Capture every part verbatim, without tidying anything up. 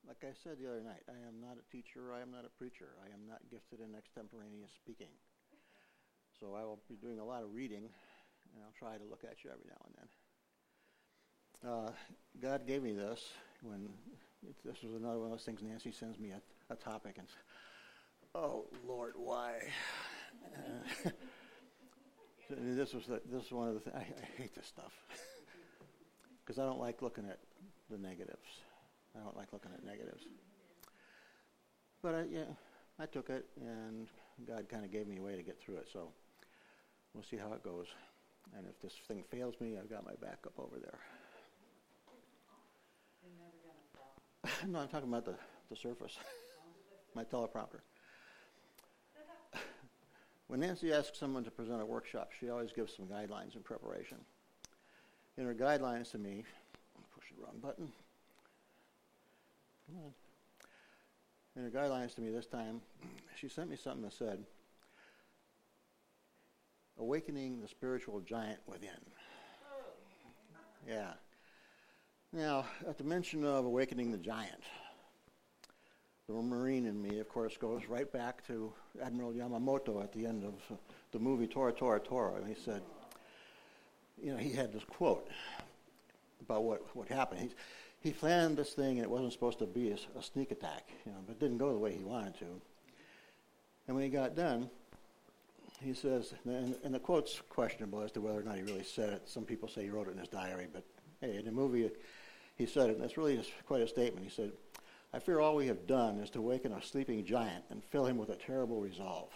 like I said the other night, I am not a teacher, I am not a preacher, I am not gifted in extemporaneous speaking. So I will be doing a lot of reading, and I'll try to look at you every now and then. Uh, God gave me this when, it, this was another one of those things, Nancy sends me a, a topic, and oh, Lord, why? Uh, this was the, this is one of the things, I, I hate this stuff, because I don't like looking at the negatives. I don't like looking at negatives. But I, yeah, I took it, and God kind of gave me a way to get through it, so we'll see how it goes. And if this thing fails me, I've got my backup over there. You're never going to fall. No, I'm talking about the, the surface, my teleprompter. When Nancy asks someone to present a workshop, she always gives some guidelines in preparation. In her guidelines to me, push the wrong button. Come on. In her guidelines to me this time, she sent me something that said, awakening the spiritual giant within. Yeah. Now, at the mention of awakening the giant, the Marine in me, of course, goes right back to Admiral Yamamoto at the end of the movie Tora, Tora, Tora. And he said, you know, he had this quote about what, what happened. He, he planned this thing, and it wasn't supposed to be a, a sneak attack, you know, but it didn't go the way he wanted to. And when he got done, he says, and, and the quote's questionable as to whether or not he really said it. Some people say he wrote it in his diary, but hey, in the movie he said it, and it's really just quite a statement. He said, I fear all we have done is to awaken a sleeping giant and fill him with a terrible resolve.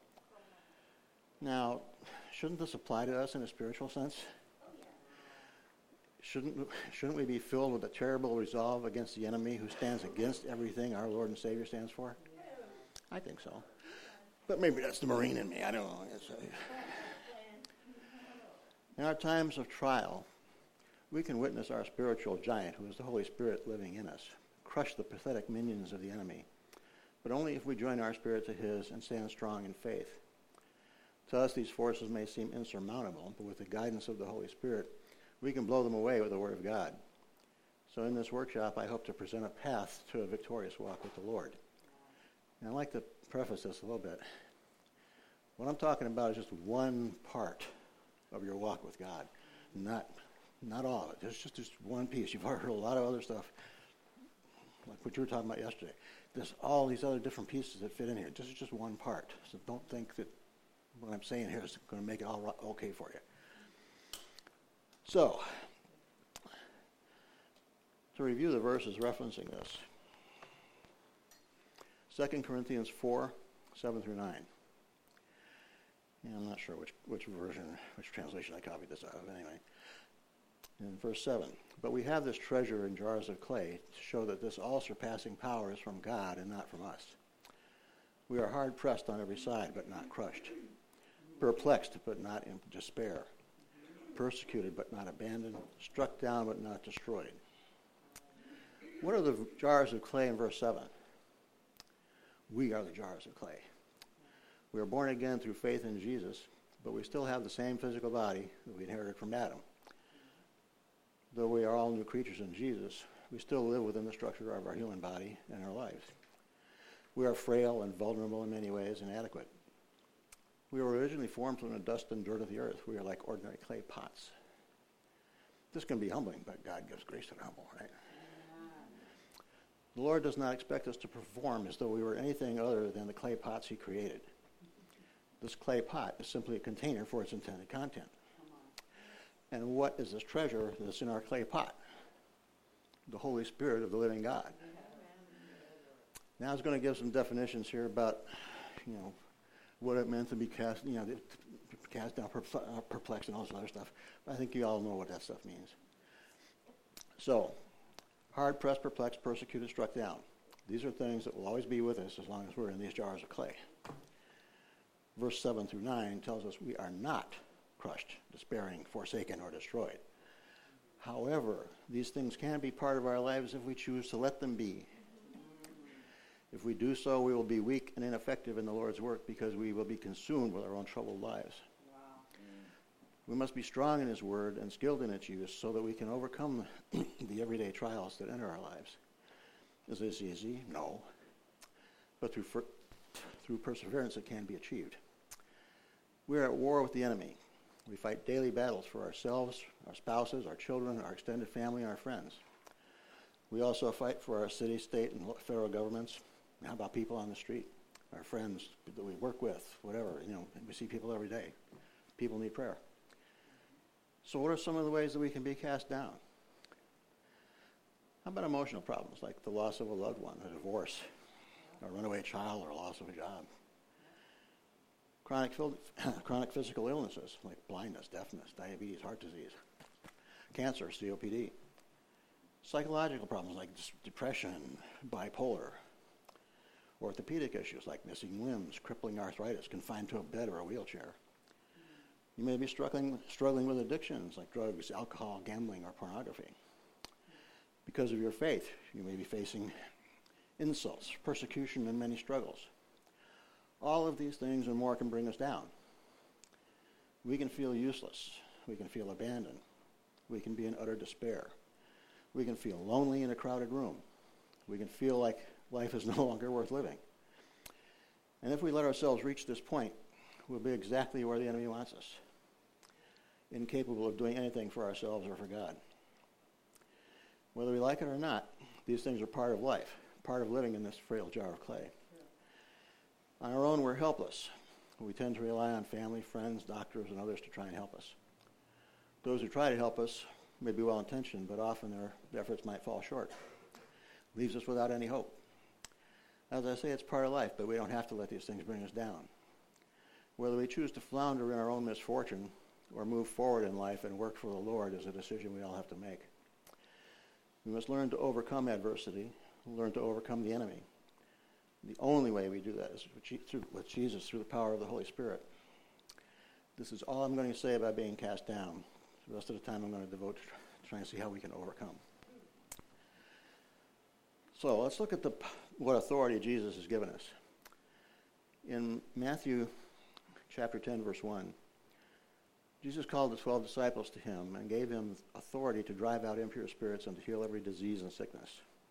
Now, shouldn't this apply to us in a spiritual sense? Shouldn't, shouldn't we be filled with a terrible resolve against the enemy who stands against everything our Lord and Savior stands for? I think so. But maybe that's the Marine in me. I don't know. It's, uh, in our times of trial, we can witness our spiritual giant, who is the Holy Spirit living in us, crush the pathetic minions of the enemy, but only if we join our spirit to his and stand strong in faith. To us, these forces may seem insurmountable, but with the guidance of the Holy Spirit, we can blow them away with the Word of God. So in this workshop, I hope to present a path to a victorious walk with the Lord. And I'd like to preface this a little bit. What I'm talking about is just one part of your walk with God, not not all of it. There's just, just one piece. You've heard a lot of other stuff, like what you were talking about yesterday. There's all these other different pieces that fit in here. This is just one part. So don't think that what I'm saying here is going to make it all okay for you. So, to review the verses referencing this, Second Corinthians four, seven through nine. Yeah, I'm not sure which, which version, which translation I copied this out of anyway. In verse seven, but we have this treasure in jars of clay to show that this all-surpassing power is from God and not from us. We are hard-pressed on every side, but not crushed. Perplexed, but not in despair. Persecuted, but not abandoned. Struck down, but not destroyed. What are the jars of clay in verse seven? We are the jars of clay. We are born again through faith in Jesus, but we still have the same physical body that we inherited from Adam. Though we are all new creatures in Jesus, we still live within the structure of our human body and our lives. We are frail and vulnerable in many ways, inadequate. We were originally formed from the dust and dirt of the earth. We are like ordinary clay pots. This can be humbling, but God gives grace to the humble, right? The Lord does not expect us to perform as though we were anything other than the clay pots he created. This clay pot is simply a container for its intended content. And what is this treasure that's in our clay pot? The Holy Spirit of the living God. Now I was going to give some definitions here about, you know, what it meant to be cast, you know, cast down, perplexed, and all this other stuff. But I think you all know what that stuff means. So, hard pressed, perplexed, persecuted, struck down. These are things that will always be with us as long as we're in these jars of clay. Verse seven through nine tells us we are not crushed, despairing, forsaken, or destroyed. However, these things can be part of our lives if we choose to let them be. If we do so, we will be weak and ineffective in the Lord's work because we will be consumed with our own troubled lives. Wow. We must be strong in his word and skilled in its use so that we can overcome the everyday trials that enter our lives. Is this easy? No. But through, for, through perseverance, it can be achieved. We are at war with the enemy. We fight daily battles for ourselves, our spouses, our children, our extended family, and our friends. We also fight for our city, state, and federal governments. How about people on the street? Our friends that we work with, whatever. You know, we see people every day. People need prayer. So what are some of the ways that we can be cast down? How about emotional problems like the loss of a loved one, a divorce, a runaway child, or a loss of a job? Chronic, chronic physical illnesses like blindness, deafness, diabetes, heart disease, cancer, C O P D. Psychological problems like depression, bipolar. Orthopedic issues like missing limbs, crippling arthritis, confined to a bed or a wheelchair. You may be struggling, struggling with addictions like drugs, alcohol, gambling, or pornography. Because of your faith, you may be facing insults, persecution, and many struggles. All of these things and more can bring us down. We can feel useless. We can feel abandoned. We can be in utter despair. We can feel lonely in a crowded room. We can feel like life is no longer worth living. And if we let ourselves reach this point, we'll be exactly where the enemy wants us, incapable of doing anything for ourselves or for God. Whether we like it or not, these things are part of life, part of living in this frail jar of clay. On our own, we're helpless. We tend to rely on family, friends, doctors, and others to try and help us. Those who try to help us may be well-intentioned, but often their efforts might fall short. Leaves us without any hope. As I say, it's part of life, but we don't have to let these things bring us down. Whether we choose to flounder in our own misfortune or move forward in life and work for the Lord is a decision we all have to make. We must learn to overcome adversity, learn to overcome the enemy. The only way we do that is with Jesus, through the power of the Holy Spirit. This is all I'm going to say about being cast down. The rest of the time I'm going to devote to trying to see how we can overcome. So let's look at the, what authority Jesus has given us. In Matthew chapter ten, verse one, Jesus called the twelve disciples to him and gave them authority to drive out impure spirits and to heal every disease and sickness.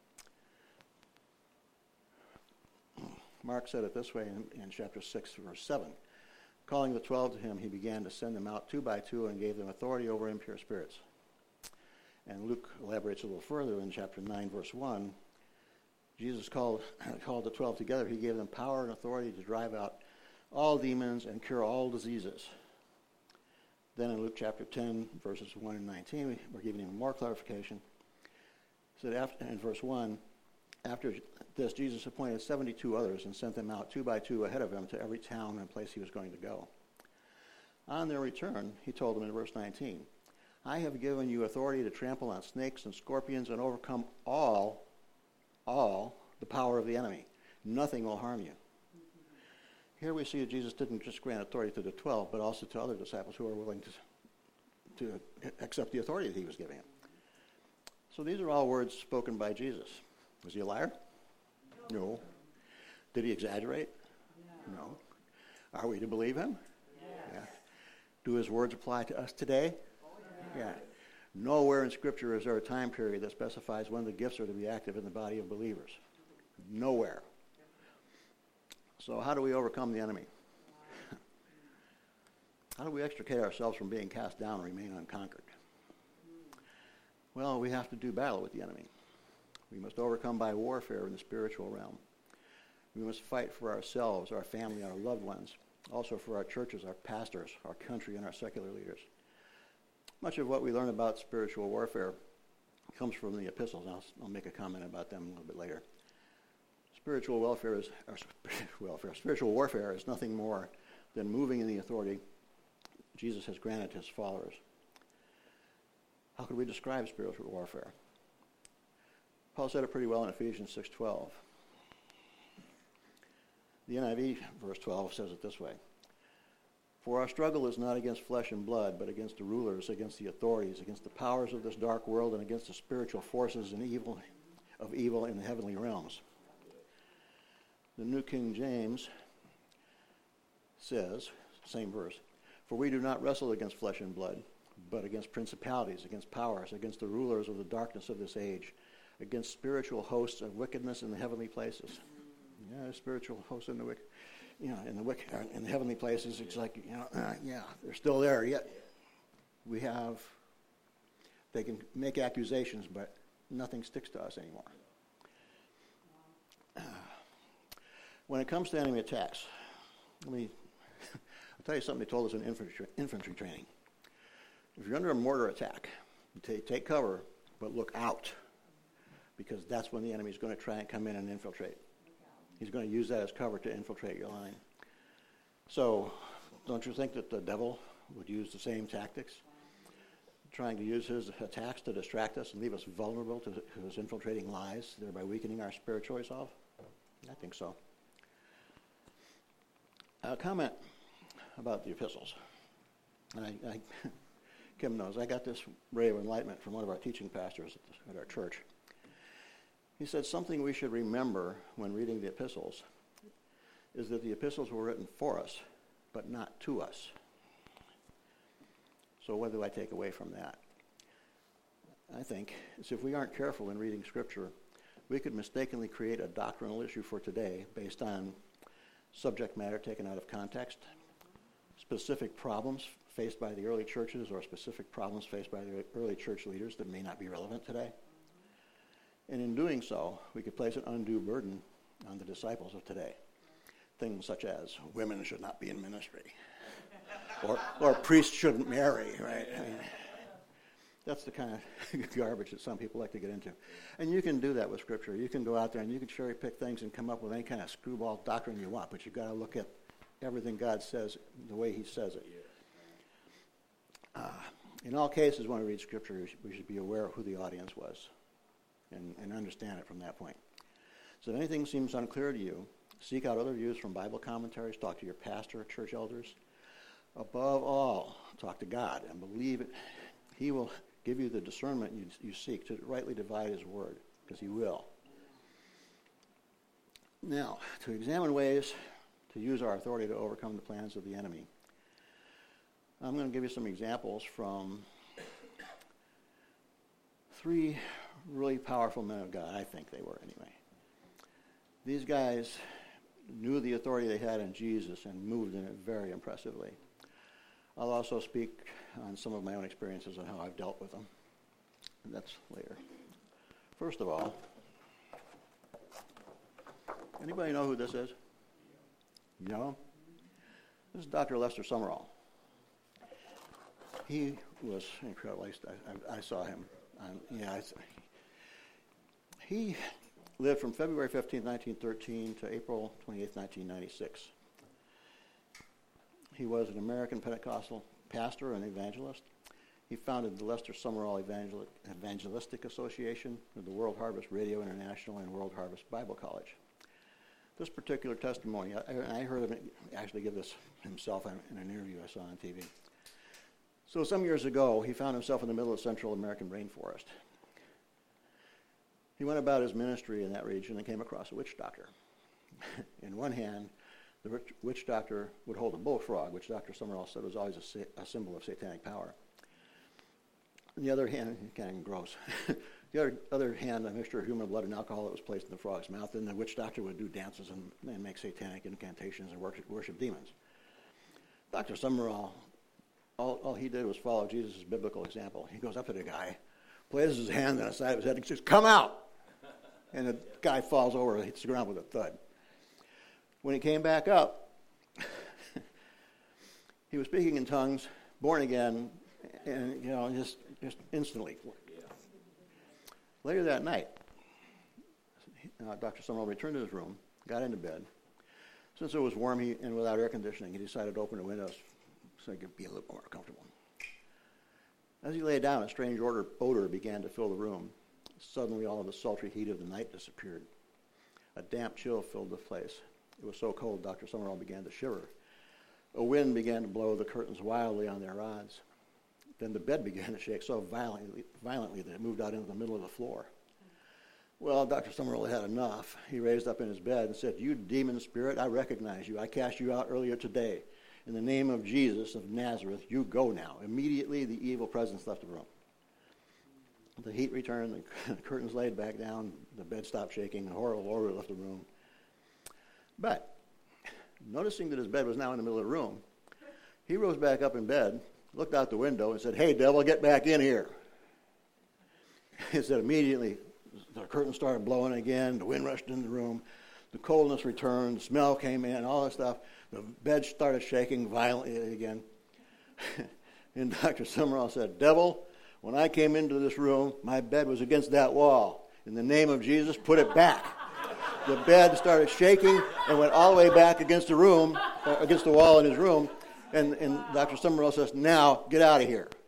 Mark said it this way in, in chapter six, verse seven. Calling the twelve to him, he began to send them out two by two and gave them authority over impure spirits. And Luke elaborates a little further in chapter nine, verse one. Jesus called, called the twelve together. He gave them power and authority to drive out all demons and cure all diseases. Then in Luke chapter ten, verses one and nineteen, we're giving even more clarification. It said after, in verse one, after this, Jesus appointed seventy-two others and sent them out two by two ahead of him to every town and place he was going to go. On their return, he told them in verse nineteen, I have given you authority to trample on snakes and scorpions and overcome all, all the power of the enemy. Nothing will harm you. Here we see that Jesus didn't just grant authority to the twelve, but also to other disciples who are willing to, to accept the authority that he was giving them. So these are all words spoken by Jesus. Was he a liar? No. no. Did he exaggerate? No. no. Are we to believe him? Yes. Yeah. Do his words apply to us today? Oh, yeah. yeah. Nowhere in Scripture is there a time period that specifies when the gifts are to be active in the body of believers. Nowhere. So how do we overcome the enemy? How do we extricate ourselves from being cast down and remain unconquered? Well, we have to do battle with the enemy. We must overcome by warfare in the spiritual realm. We must fight for ourselves, our family, our loved ones, also for our churches, our pastors, our country, and our secular leaders. Much of what we learn about spiritual warfare comes from the epistles. I'll, I'll make a comment about them a little bit later. Spiritual welfare is, or welfare, spiritual warfare is nothing more than moving in the authority Jesus has granted his followers. How could we describe spiritual warfare? Paul said it pretty well in Ephesians six twelve. The N I V verse twelve says it this way. For our struggle is not against flesh and blood, but against the rulers, against the authorities, against the powers of this dark world, and against the spiritual forces in evil, of evil in the heavenly realms. The New King James says, same verse, for we do not wrestle against flesh and blood, but against principalities, against powers, against the rulers of the darkness of this age, against spiritual hosts of wickedness in the heavenly places. Yeah, spiritual hosts in the wick, you know, in the wick, in the heavenly places. It's like, you know, uh, yeah, they're still there. Yet we have. They can make accusations, but nothing sticks to us anymore. Uh, when it comes to enemy attacks, let me. I'll tell you something they told us in infantry, infantry training. If you're under a mortar attack, you take, take cover, but look out, because that's when the enemy is going to try and come in and infiltrate. He's going to use that as cover to infiltrate your line. So, don't you think that the devil would use the same tactics? Trying to use his attacks to distract us and leave us vulnerable to his infiltrating lies, thereby weakening our spiritual resolve? I think so. A comment about the epistles. And I, I, Kim knows, I got this ray of enlightenment from one of our teaching pastors at, the, at our church. He said something we should remember when reading the epistles is that the epistles were written for us, but not to us. So what do I take away from that? I think it's if we aren't careful in reading Scripture, we could mistakenly create a doctrinal issue for today based on subject matter taken out of context, specific problems faced by the early churches or specific problems faced by the early church leaders that may not be relevant today. And in doing so, we could place an undue burden on the disciples of today. Things such as women should not be in ministry, or, or priests shouldn't marry, right? I mean, that's the kind of garbage that some people like to get into. And you can do that with Scripture. You can go out there and you can cherry pick things and come up with any kind of screwball doctrine you want, but you've got to look at everything God says the way he says it. Uh, in all cases, when we read Scripture, we should be aware of who the audience was and, and understand it from that point. So if anything seems unclear to you, seek out other views from Bible commentaries, talk to your pastor, church elders. Above all, talk to God and believe it. He will give you the discernment you, you seek to rightly divide his word, because he will. Now, to examine ways to use our authority to overcome the plans of the enemy, I'm going to give you some examples from three really powerful men of God. I think they were anyway. These guys knew the authority they had in Jesus and moved in it very impressively. I'll also speak on some of my own experiences and how I've dealt with them. And that's later. First of all, anybody know who this is? No? This is Doctor Lester Sumrall. He was incredible. At least I, I, I saw him. Um, yeah, I, he lived from February fifteenth, nineteen thirteen to April twenty-eighth, nineteen ninety-six. He was an American Pentecostal pastor and evangelist. He founded the Lester Sumrall Evangel- Evangelistic Association with the World Harvest Radio International and World Harvest Bible College. This particular testimony, I, I heard him actually give this himself in, in an interview I saw on T V. So some years ago, he found himself in the middle of Central American rainforest. He went about his ministry in that region and came across a witch doctor. In one hand, the witch doctor would hold a bullfrog, which Doctor Sumrall said was always a, sa- a symbol of satanic power. On the other hand, kind of gross. The other, other hand, a mixture of human blood and alcohol that was placed in the frog's mouth, and the witch doctor would do dances and, and make satanic incantations and worship, worship demons. Doctor Sumrall, all, all he did was follow Jesus' biblical example. He goes up to the guy, places his hand on the side of his head, and says, "Come out!" And the guy falls over and hits the ground with a thud. When he came back up, he was speaking in tongues, born again, and, you know, just, just instantly. Later that night, uh, Doctor Sumrall returned to his room, got into bed. Since it was warm he, and without air conditioning, he decided to open the windows so he could be a little more comfortable. As he lay down, a strange odor, odor began to fill the room. Suddenly, all of the sultry heat of the night disappeared. A damp chill filled the place. It was so cold, Doctor Sumrall began to shiver. A wind began to blow the curtains wildly on their rods. Then the bed began to shake so violently, violently that it moved out into the middle of the floor. Well, Doctor Sumrall had enough. He raised up in his bed and said, "You demon spirit, I recognize you. I cast you out earlier today. In the name of Jesus of Nazareth, you go now." Immediately, the evil presence left the room. The heat returned, the curtains laid back down, the bed stopped shaking, the horrible odor left the room. But, noticing that his bed was now in the middle of the room, he rose back up in bed, looked out the window, and said, "Hey, devil, get back in here." He said immediately, the curtain started blowing again, the wind rushed in the room, the coldness returned, the smell came in, all that stuff. The bed started shaking violently again. And Doctor Summerall said, "Devil, when I came into this room, my bed was against that wall. In the name of Jesus, put it back." The bed started shaking and went all the way back against the room, uh, against the wall in his room. And, and Doctor Summerall says, "Now, get out of here."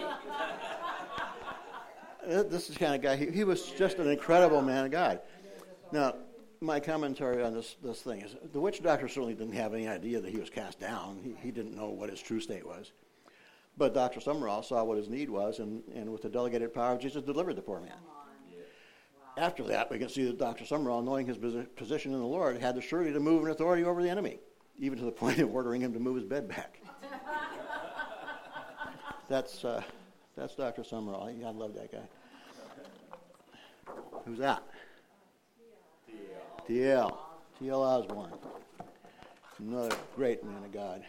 This is the kind of guy, he, he was just an incredible man of God. Now, my commentary on this, this thing is, the witch doctor certainly didn't have any idea that he was cast down. He, he didn't know what his true state was. But Doctor Summerall saw what his need was, and, and with the delegated power, Jesus delivered the poor man. Wow. After that, we can see that Doctor Summerall, knowing his position in the Lord, had the surety to move in authority over the enemy, even to the point of ordering him to move his bed back. That's uh, that's Doctor Summerall. I, I love that guy. Who's that? T L. T L Osborne. Another great man of God.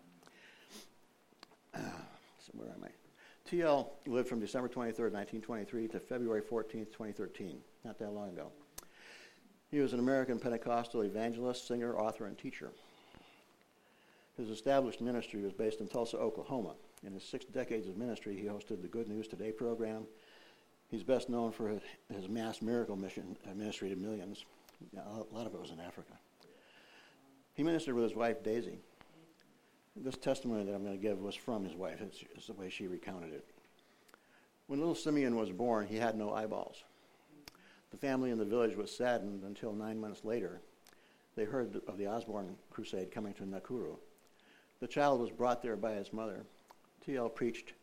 Uh, so where am I? T L lived from December twenty-third, nineteen twenty-three to February fourteenth, twenty thirteen. Not that long ago. He was an American Pentecostal evangelist, singer, author, and teacher. His established ministry was based in Tulsa, Oklahoma. In his six decades of ministry, he hosted the Good News Today program. He's best known for his, his mass miracle mission uh, ministry to millions. A lot of it was in Africa. He ministered with his wife, Daisy. This testimony that I'm going to give was from his wife. It's, it's the way she recounted it. When little Simeon was born, he had no eyeballs. The family in the village was saddened until nine months later, they heard of the Osborne crusade coming to Nakuru. The child was brought there by his mother. T L preached,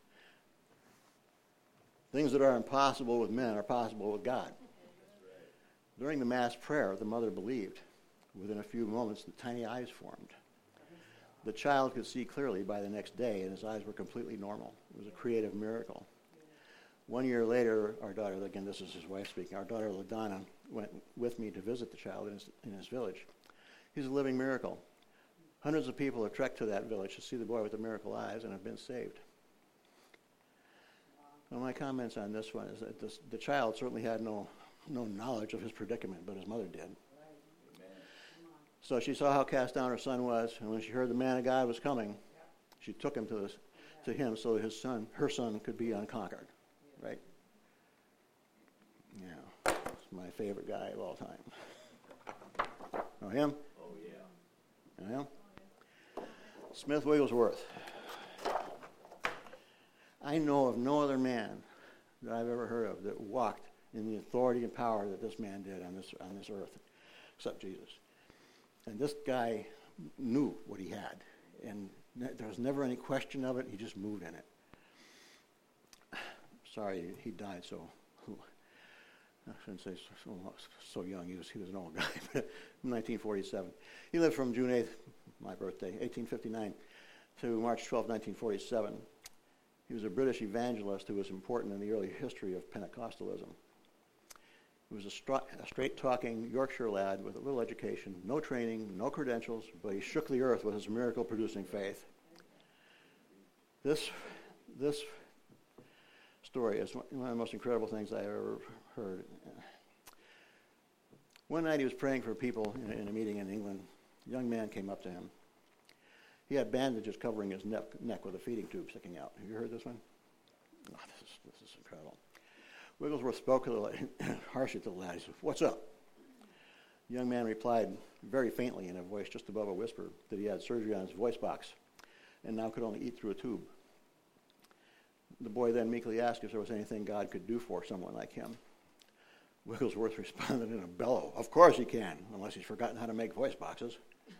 "Things that are impossible with men are possible with God." During the mass prayer, the mother believed. Within a few moments, the tiny eyes formed. The child could see clearly by the next day, and his eyes were completely normal. It was a creative miracle. One year later, our daughter, again, this is his wife speaking, our daughter LaDonna went with me to visit the child in his, in his village. He's a living miracle. Hundreds of people have trekked to that village to see the boy with the miracle eyes and have been saved. Well, my comments on this one is that this, the child certainly had no, no knowledge of his predicament, but his mother did. So she saw how cast down her son was, and when she heard the man of God was coming, she took him to this, to him so that his son, her son, could be unconquered. Right? Yeah, it's my favorite guy of all time. Know him? Oh yeah. Know him? Smith Wigglesworth. I know of no other man that I've ever heard of that walked in the authority and power that this man did on this on this earth, except Jesus. And this guy knew what he had, and there was never any question of it. He just moved in it. Sorry, he died so, I shouldn't say so, so young. He was, he was an old guy, but in nineteen forty-seven. He lived from June eighth, my birthday, eighteen fifty-nine, to March twelfth, nineteen forty-seven. He was a British evangelist who was important in the early history of Pentecostalism. He was a, stra- a straight-talking Yorkshire lad with a little education, no training, no credentials, but he shook the earth with his miracle-producing faith. This, this story is one of the most incredible things I ever heard. One night he was praying for people in a, in a meeting in England. A young man came up to him. He had bandages covering his neck, neck with a feeding tube sticking out. Have you heard this one? Oh, this is, this is incredible. Wigglesworth spoke to the lad, harshly to the lad. He said, "What's up?" The young man replied very faintly in a voice just above a whisper that he had surgery on his voice box and now could only eat through a tube. The boy then meekly asked if there was anything God could do for someone like him. Wigglesworth responded in a bellow, "Of course he can, unless he's forgotten how to make voice boxes."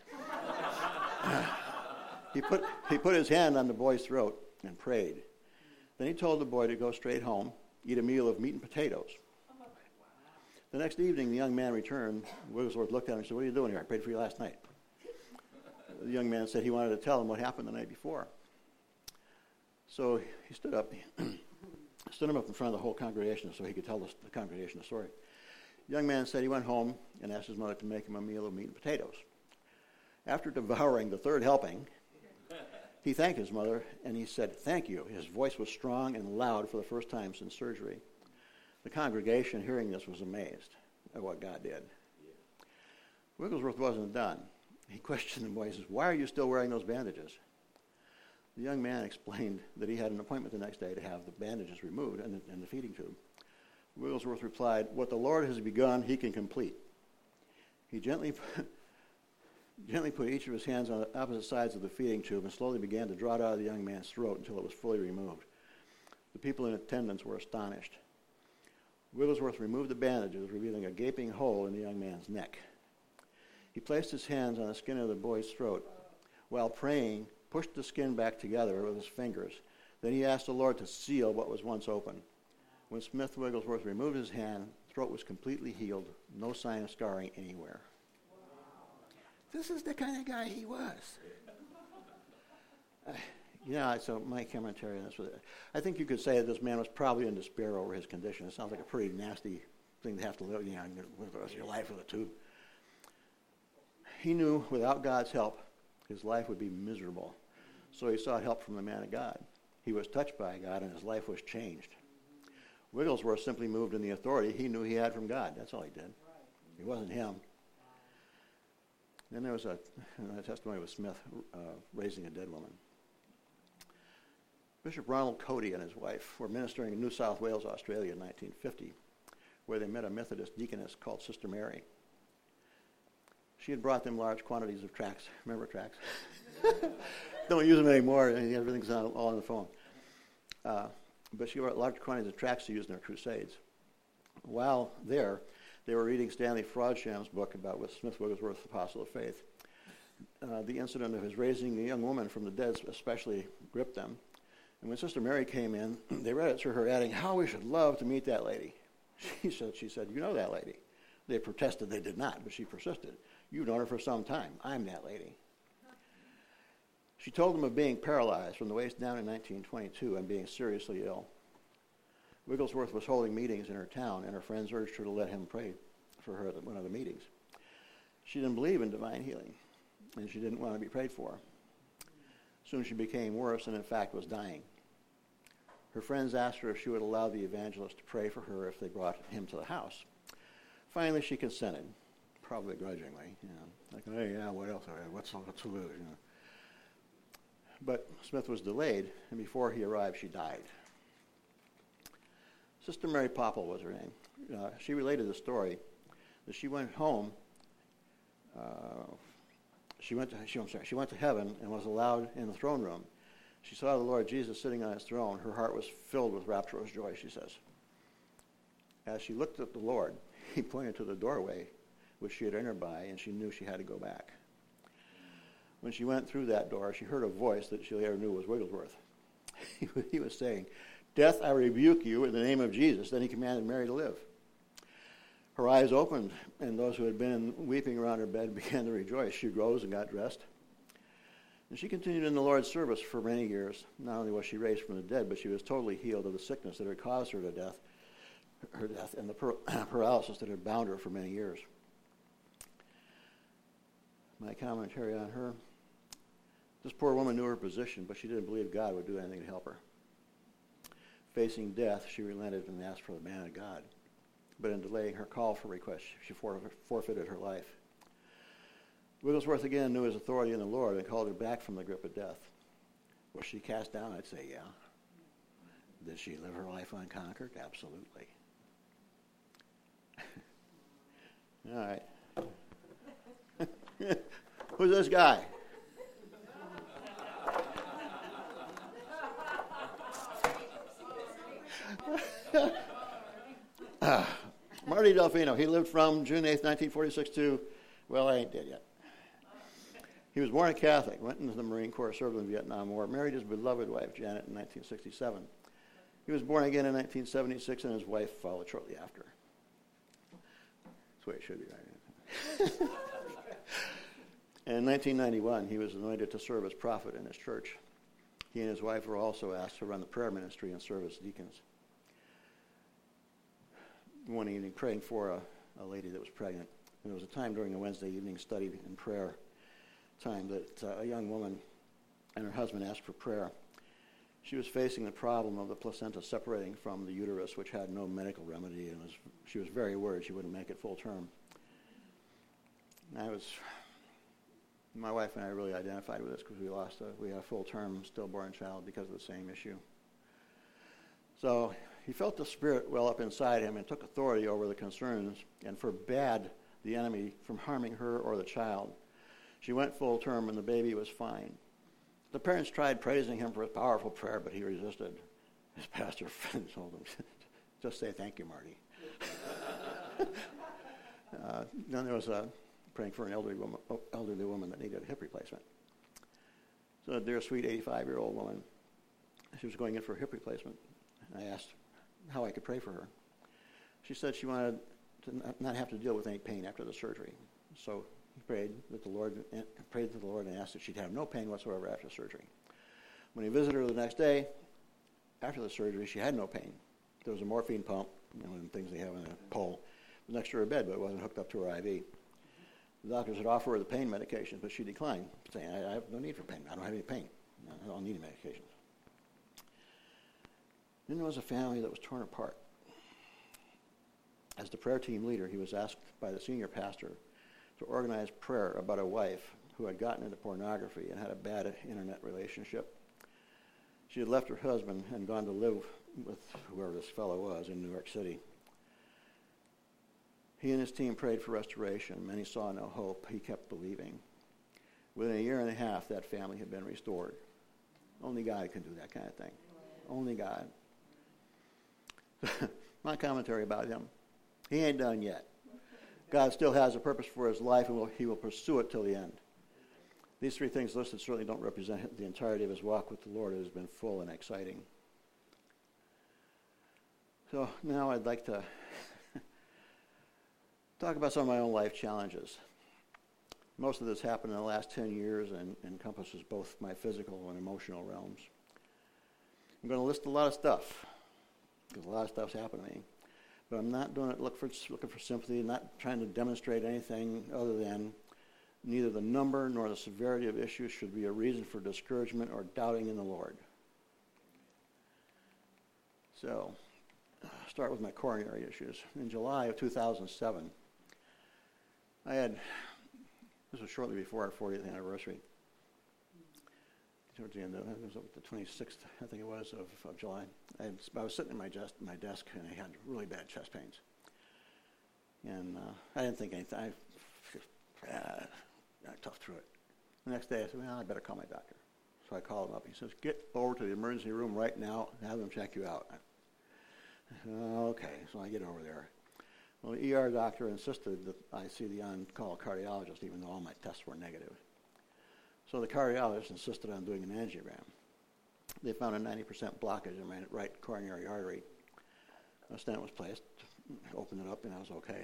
he, put, he put his hand on the boy's throat and prayed. Then he told the boy to go straight home, eat a meal of meat and potatoes. The next evening, the young man returned. Wigglesworth looked at him and said, "What are you doing here? I prayed for you last night." The young man said he wanted to tell him what happened the night before. So he stood up. stood him up in front of the whole congregation so he could tell the, the congregation the story. The young man said he went home and asked his mother to make him a meal of meat and potatoes. After devouring the third helping, he thanked his mother, and he said, "Thank you." His voice was strong and loud for the first time since surgery. The congregation, hearing this, was amazed at what God did. Yeah. Wigglesworth wasn't done. He questioned the boy. He says, "Why are you still wearing those bandages?" The young man explained that he had an appointment the next day to have the bandages removed and the, and the feeding tube. Wigglesworth replied, "What the Lord has begun, he can complete." He gently gently put each of his hands on the opposite sides of the feeding tube and slowly began to draw it out of the young man's throat until it was fully removed. The people in attendance were astonished. Wigglesworth removed the bandages, revealing a gaping hole in the young man's neck. He placed his hands on the skin of the boy's throat. While praying, pushed the skin back together with his fingers. Then he asked the Lord to seal what was once open. When Smith Wigglesworth removed his hand, the throat was completely healed, no sign of scarring anywhere. This is the kind of guy he was. Uh, you know, so my commentary on this was, I think you could say that this man was probably in despair over his condition. It sounds like a pretty nasty thing to have to live, you know, live the rest of your life with a tube. He knew without God's help, his life would be miserable. So he sought help from the man of God. He was touched by God, and his life was changed. Wigglesworth simply moved in the authority he knew he had from God. That's all he did. It wasn't him. Then there was a, a testimony with Smith uh, raising a dead woman. Bishop Ronald Cody and his wife were ministering in New South Wales, Australia in nineteen fifty, where they met a Methodist deaconess called Sister Mary. She had brought them large quantities of tracts. Remember tracts? Don't use them anymore. Everything's all on the phone. Uh, but she brought large quantities of tracts to use in their crusades. While there, they were reading Stanley Frodsham's book about with Smith Wigglesworth, Apostle of Faith. Uh, the incident of his raising the young woman from the dead especially gripped them. And when Sister Mary came in, they read it to her, adding, "How we should love to meet that lady." She said, she said, "You know that lady." They protested they did not, but she persisted. "You've known her for some time. I'm that lady." She told them of being paralyzed from the waist down in nineteen twenty-two and being seriously ill. Wigglesworth was holding meetings in her town, and her friends urged her to let him pray for her at one of the meetings. She didn't believe in divine healing, and she didn't want to be prayed for. Soon she became worse and, in fact, was dying. Her friends asked her if she would allow the evangelist to pray for her if they brought him to the house. Finally, she consented, probably grudgingly. You know, like, "Hey, yeah, what else? What's, what's to lose?" You know. But Smith was delayed, and before he arrived, she died. Sister Mary Popple was her name. Uh, she related the story that she went home. Uh, she went to she, I'm sorry, she went to heaven and was allowed in the throne room. She saw the Lord Jesus sitting on his throne. Her heart was filled with rapturous joy, she says. As she looked at the Lord, he pointed to the doorway which she had entered by, and she knew she had to go back. When she went through that door, she heard a voice that she later knew was Wigglesworth. He, he was saying, "Death, I rebuke you in the name of Jesus." Then he commanded Mary to live. Her eyes opened, and those who had been weeping around her bed began to rejoice. She rose and got dressed. And she continued in the Lord's service for many years. Not only was she raised from the dead, but she was totally healed of the sickness that had caused her to death, her death, and the paralysis that had bound her for many years. My commentary on her: this poor woman knew her position, but she didn't believe God would do anything to help her. Facing death, she relented and asked for the man of God. But in delaying her call for request, she forfeited her life. Wigglesworth again knew his authority in the Lord and called her back from the grip of death. Was she cast down? I'd say yeah. Did she live her life unconquered? Absolutely. All right. Who's this guy? uh, Marty Delfino. He lived from June eighth, nineteen forty-six to, well, I ain't dead yet. He was born a Catholic, went into the Marine Corps, served in the Vietnam War, married his beloved wife, Janet, in nineteen sixty-seven. He was born again in nineteen seventy-six, and his wife followed shortly after. That's the way it should be, right? And in nineteen ninety-one, he was anointed to serve as prophet in his church. He and his wife were also asked to run the prayer ministry and serve as deacons. one evening praying for a, a lady that was pregnant. And there was a time during a Wednesday evening study and prayer time that uh, a young woman and her husband asked for prayer. She was facing the problem of the placenta separating from the uterus, which had no medical remedy, and was, she was very worried she wouldn't make it full term. And I was, my wife and I really identified with this because we lost a, we had a full term stillborn child because of the same issue. So he felt the Spirit well up inside him and took authority over the concerns and forbade the enemy from harming her or the child. She went full term and the baby was fine. The parents tried praising him for his powerful prayer, but he resisted. His pastor friend told him, just say thank you, Marty. uh, then there was a praying for an elderly woman, elderly woman that needed a hip replacement. So a dear, sweet eighty-five-year-old woman, she was going in for a hip replacement. I asked how I could pray for her. She said she wanted to not have to deal with any pain after the surgery. So he prayed that the Lord prayed to the Lord and asked that she'd have no pain whatsoever after surgery. When he visited her the next day, after the surgery, she had no pain. There was a morphine pump, you know, and things they have in a pole, next to her bed, but it wasn't hooked up to her I V. The doctors had offered her the pain medication, but she declined, saying, I, I have no need for pain. I don't have any pain. I don't need any medications. Then there was a family that was torn apart. As the prayer team leader, he was asked by the senior pastor to organize prayer about a wife who had gotten into pornography and had a bad internet relationship. She had left her husband and gone to live with whoever this fellow was in New York City. He and his team prayed for restoration. Many saw no hope. He kept believing. Within a year and a half, that family had been restored. Only God can do that kind of thing. Only God. My commentary about him. He ain't done yet. God still has a purpose for his life, and will, he will pursue it till the end. These three things listed certainly don't represent the entirety of his walk with the Lord. It has been full and exciting. So now I'd like to talk about some of my own life challenges. Most of this happened in the last ten years and encompasses both my physical and emotional realms. I'm going to list a lot of stuff, because a lot of stuff's happened to me. But I'm not doing it look for, looking for sympathy, not trying to demonstrate anything other than neither the number nor the severity of issues should be a reason for discouragement or doubting in the Lord. So, I'll start with my coronary issues. In July of two thousand seven, I had, this was shortly before our fortieth anniversary, towards the end of it, it was the twenty-sixth, I think it was, of, of July. I, had, I was sitting at my, just, my desk, and I had really bad chest pains. And uh, I didn't think anything. I just, uh, I toughed through it. The next day, I said, well, I better call my doctor. So I called him up. He says, get over to the emergency room right now and have them check you out. I said, okay, so I get over there. Well, the E R doctor insisted that I see the on-call cardiologist, even though all my tests were negative. So the cardiologist insisted on doing an angiogram. They found a ninety percent blockage in my right coronary artery. A stent was placed, opened it up, and I was okay.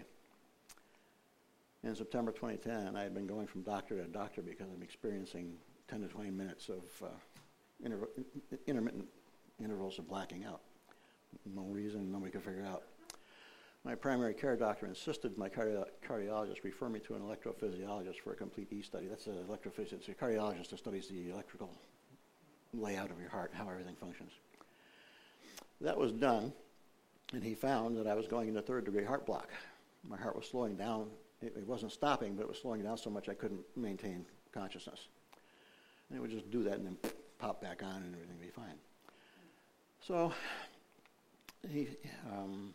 In September twenty ten, I had been going from doctor to doctor because I'm experiencing ten to twenty minutes of uh, inter- intermittent intervals of blacking out. No reason, nobody could figure it out. My primary care doctor insisted my cardi- cardiologist refer me to an electrophysiologist for a complete E-study. That's an electrophysiologist, it's a cardiologist that studies the electrical layout of your heart, how everything functions. That was done, and he found that I was going into third-degree heart block. My heart was slowing down. It, it wasn't stopping, but it was slowing down so much I couldn't maintain consciousness. And it would just do that and then pop back on and everything would be fine. So he... Um,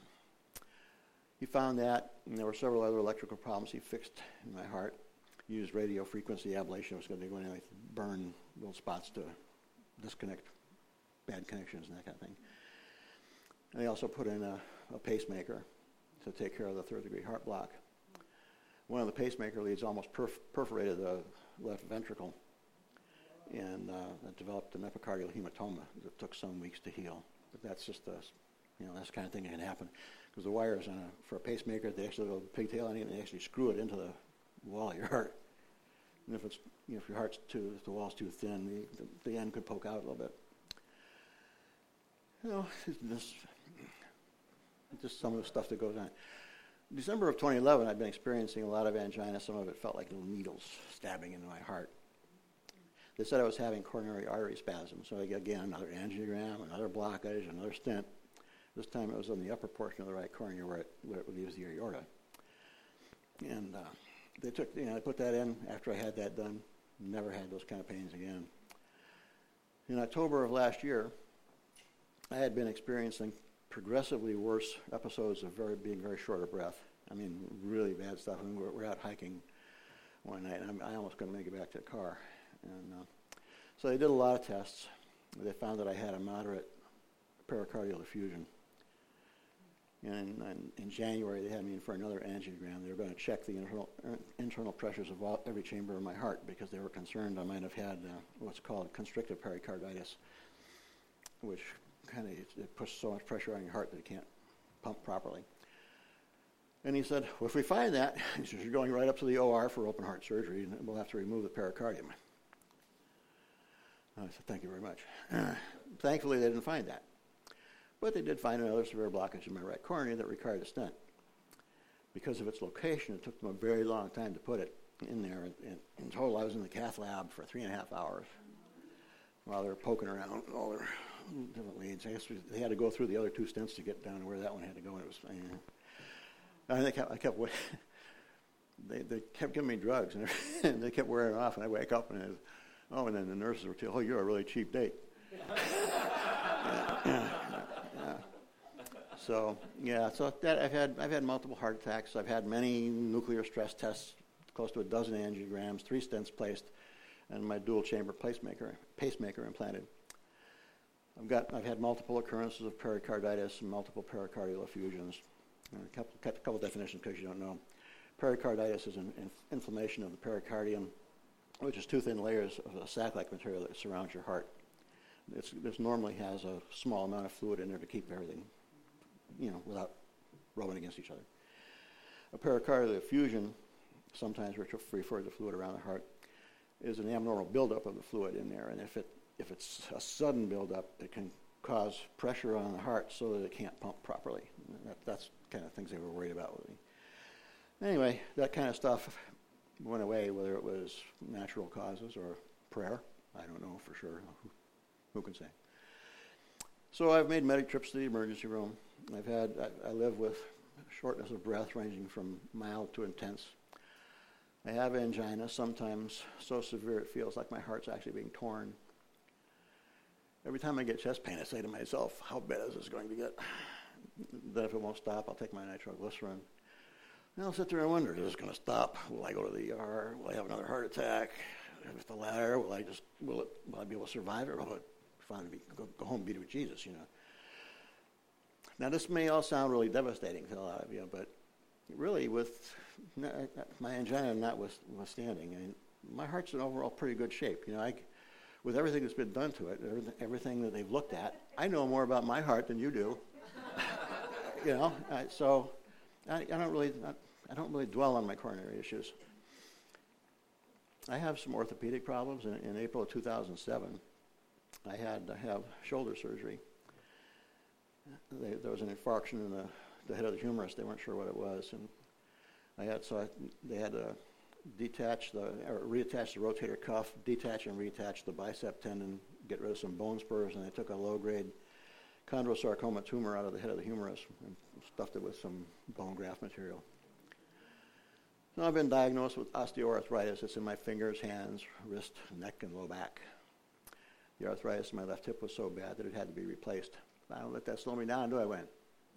He found that, and there were several other electrical problems he fixed in my heart. He used radio frequency ablation. It was going to go in and burn little spots to disconnect bad connections and that kind of thing. And he also put in a, a pacemaker to take care of the third-degree heart block. One of the pacemaker leads almost perf- perforated the left ventricle, and uh, it developed an epicardial hematoma that took some weeks to heal. But that's just a, you know, that's the kind of thing that can happen. Because the wires on a, for a pacemaker, they actually have a pigtail on it, and they actually screw it into the wall of your heart. And if it's, you know, if your heart's too, if the wall's too thin, the, the, the end could poke out a little bit. You know, this just some of the stuff that goes on. December of twenty eleven, I'd been experiencing a lot of angina. Some of it felt like little needles stabbing into my heart. They said I was having coronary artery spasm. So again, another angiogram, another blockage, another stent. This time it was on the upper portion of the right cornea where it, where it leaves the aorta. And uh, they took, you know, I put that in after I had that done. Never had those kind of pains again. In October of last year, I had been experiencing progressively worse episodes of very, being very short of breath. I mean, really bad stuff. I mean, we're, we're out hiking one night, and I'm, I almost couldn't make it back to the car. And uh, so they did a lot of tests. They found that I had a moderate pericardial effusion. And in, in January, they had me in for another angiogram. They were going to check the internal, uh, internal pressures of all, every chamber of my heart because they were concerned I might have had uh, what's called constrictive pericarditis, which kind of it puts so much pressure on your heart that it can't pump properly. And he said, well, if we find that, he says, you're going right up to the O R for open heart surgery, and we'll have to remove the pericardium. I said, thank you very much. Uh, thankfully, they didn't find that. But they did find another severe blockage in my right cornea that required a stent. Because of its location, it took them a very long time to put it in there. And, and in total, I was in the cath lab for three and a half hours while they were poking around all their different leads. I guess we, they had to go through the other two stents to get down to where that one had to go. And it was, you know, and they kept, I kept, they, they kept giving me drugs, and, and they kept wearing it off. And I wake up, and it was, oh, and then the nurses were telling, oh, you're a really cheap date. yeah, yeah, yeah. So yeah, so that I've had I've had multiple heart attacks. I've had many nuclear stress tests, close to a dozen angiograms, three stents placed, and my dual chamber pacemaker pacemaker implanted. I've got I've had multiple occurrences of pericarditis and multiple pericardial effusions. And a couple, a couple definitions because you don't know. Pericarditis is an inf- inflammation of the pericardium, which is two thin layers of a sac-like material that surrounds your heart. It's, this normally has a small amount of fluid in there to keep everything, you know, without rubbing against each other. A pericardial effusion, sometimes referred to the fluid around the heart, is an abnormal buildup of the fluid in there. And if it if it's a sudden buildup, it can cause pressure on the heart so that it can't pump properly. That, that's the kind of things they were worried about with me. Anyway, that kind of stuff went away, whether it was natural causes or prayer. I don't know for sure. Who, who can say? So I've made many trips to the emergency room. I've had, I, I live with shortness of breath ranging from mild to intense. I have angina, sometimes so severe it feels like my heart's actually being torn. Every time I get chest pain, I say to myself, how bad is this going to get? Then if it won't stop, I'll take my nitroglycerin. And I'll sit there and wonder, is this going to stop? Will I go to the E R? Will I have another heart attack? If it's the latter, will I just, will it, will I be able to survive it? Or will it finally be, go, go home and be with Jesus, you know? Now, this may all sound really devastating to a lot of you, but really, with my angina notwithstanding, I mean, my heart's in overall pretty good shape. You know, I, with everything that's been done to it, everything, everything that they've looked at, I know more about my heart than you do. You know, I, so I, I don't really, I, I don't really dwell on my coronary issues. I have some orthopedic problems. In, in April of two thousand seven, I had to have shoulder surgery. They, there was an infarction in the, the head of the humerus. They weren't sure what it was, and I had so I, they had to detach the or reattach the rotator cuff, detach and reattach the bicep tendon, get rid of some bone spurs, and they took a low-grade chondrosarcoma tumor out of the head of the humerus and stuffed it with some bone graft material. So I've been diagnosed with osteoarthritis. It's in my fingers, hands, wrist, neck, and low back. The arthritis in my left hip was so bad that it had to be replaced. I don't let that slow me down, do I, Wayne?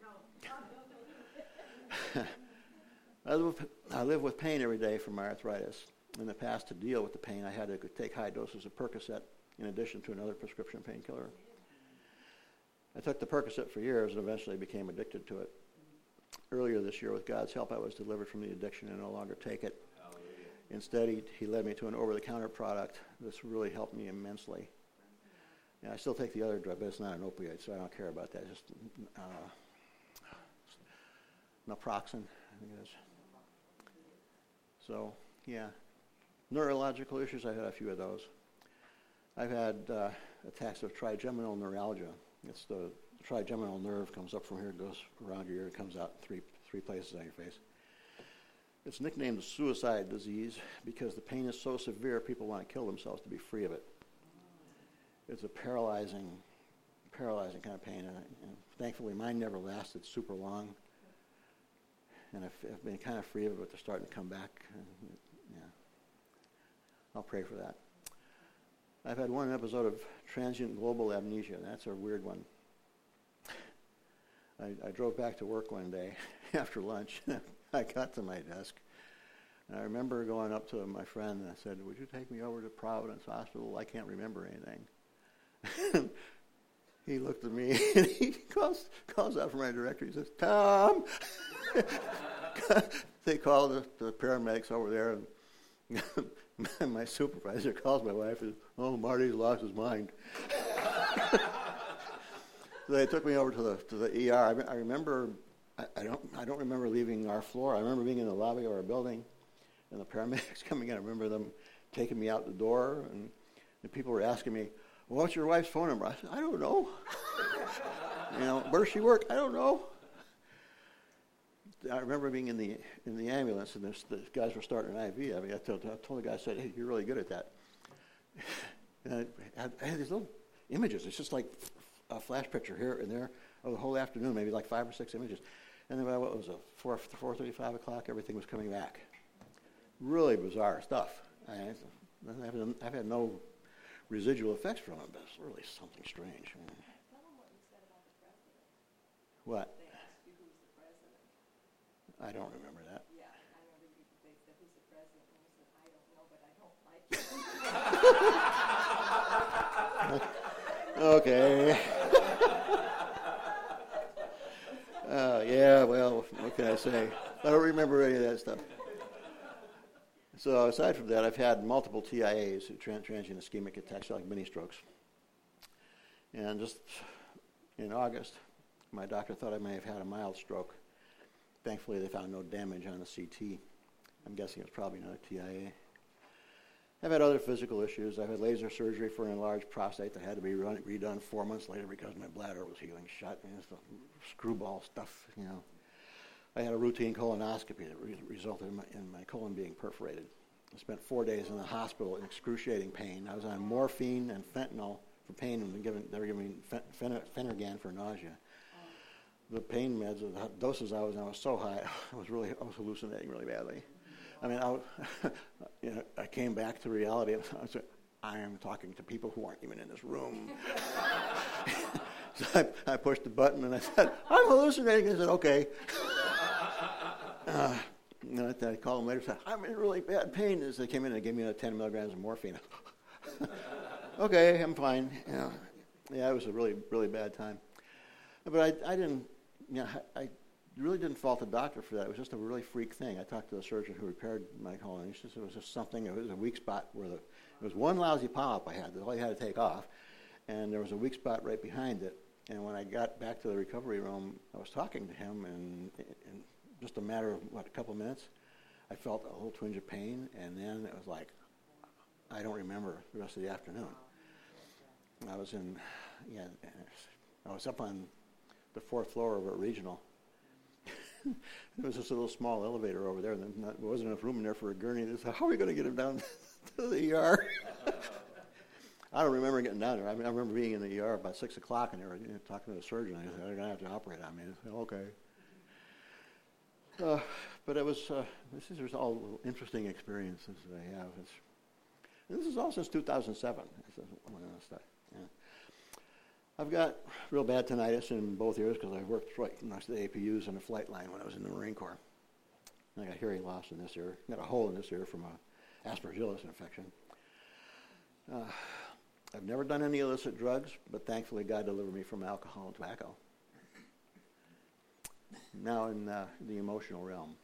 No. I live, with, I live with pain every day from my arthritis. In the past, to deal with the pain, I had to take high doses of Percocet in addition to another prescription painkiller. I took the Percocet for years and eventually became addicted to it. Earlier this year, with God's help, I was delivered from the addiction and no longer take it. Hallelujah. Instead, he, he led me to an over-the-counter product that's really helped me immensely. And I still take the other drug, but it's not an opioid, so I don't care about that. It's just uh, naproxen, I think it is. So, yeah. Neurological issues, I've had a few of those. I've had uh, attacks of trigeminal neuralgia. It's the trigeminal nerve comes up from here, goes around your ear, and comes out three three places on your face. It's nicknamed the suicide disease because the pain is so severe people want to kill themselves to be free of it. It's a paralyzing, paralyzing kind of pain, and, and thankfully mine never lasted super long. And I've, I've been kind of free of it, but they're starting to come back. And, yeah, I'll pray for that. I've had one episode of transient global amnesia. That's a weird one. I, I drove back to work one day after lunch. I got to my desk, and I remember going up to my friend and I said, "Would you take me over to Providence Hospital? I can't remember anything." He looked at me and he calls calls out for my director. He says, "Tom." They call the, the paramedics over there, and my supervisor calls my wife and says, "Oh, Marty's lost his mind." So they took me over to the to the E R. I, I remember, I, I don't I don't remember leaving our floor. I remember being in the lobby of our building, and the paramedics coming in. I remember them taking me out the door, and, and people were asking me, "Well, what's your wife's phone number?" I said, "I don't know." You know, where does she work? I don't know. I remember being in the in the ambulance, and this, the guys were starting an I V. I mean, I told, I told the guy, I said, "Hey, you're really good at that." And I had, I had these little images. It's just like a flash picture here and there of the whole afternoon, maybe like five or six images. And then by what was it, four, four thirty, five o'clock, everything was coming back. Really bizarre stuff. I, I've, I've had no residual effects from it, but it's really something strange. Tell them what you said about the president. What? They asked you who's the president. I don't remember that. Yeah, I remember you, they said, "Who's the president?" And you said, "I don't know, but I don't like him." Okay. uh, yeah, well, what can I say? I don't remember any of that stuff. So aside from that, I've had multiple T I As, trans- transient ischemic attacks, like mini strokes. And just in August, my doctor thought I may have had a mild stroke. Thankfully, they found no damage on the C T. I'm guessing it was probably not a T I A. I've had other physical issues. I've had laser surgery for an enlarged prostate that had to be run, redone four months later because my bladder was healing shut. And it's the screwball stuff, you know. I had a routine colonoscopy that re- resulted in my, in my colon being perforated. I spent four days in the hospital in excruciating pain. I was on morphine and fentanyl for pain, and given, they were giving me fen- Phenergan for nausea. The pain meds, the doses I was on was so high, I was really, I was hallucinating really badly. I mean, I, you know, I came back to reality. And I said, I am talking to people who aren't even in this room. So I, I pushed the button and I said, "I'm hallucinating." I said, "Okay." Uh, and I, I called them later and said, "I'm in really bad pain." As they came in and gave me another ten milligrams of morphine. Okay, I'm fine. Yeah, yeah, it was a really, really bad time. But I, I didn't, you know, I, I really didn't fault the doctor for that. It was just a really freak thing. I talked to the surgeon who repaired my colon. He said it was just something. It was a weak spot where the it was one lousy polyp I had. That's all I had to take off, and there was a weak spot right behind it. And when I got back to the recovery room, I was talking to him, and in just a matter of what a couple of minutes, I felt a little twinge of pain, and then it was like I don't remember the rest of the afternoon. I was in, yeah, I was up on the fourth floor of a regional. There was this little small elevator over there, and there wasn't enough room in there for a gurney. They said, "How are we going to get him down to the E R?" I don't remember getting down there. I mean, I remember being in the E R about six o'clock, and they were you know, talking to the surgeon. I said, "They're going to have to operate on me." I said, "Okay." Uh, but it was, uh, this is all little interesting experiences that I have. It's, and this is all since two thousand seven. This is one of the stuff. Yeah. I've got real bad tinnitus in both ears because I worked right next to the A P Us in the flight line when I was in the Marine Corps. I got hearing loss in this ear. Got a hole in this ear from a aspergillus infection. Uh, I've never done any illicit drugs, but thankfully God delivered me from alcohol and tobacco. Now in uh, the emotional realm.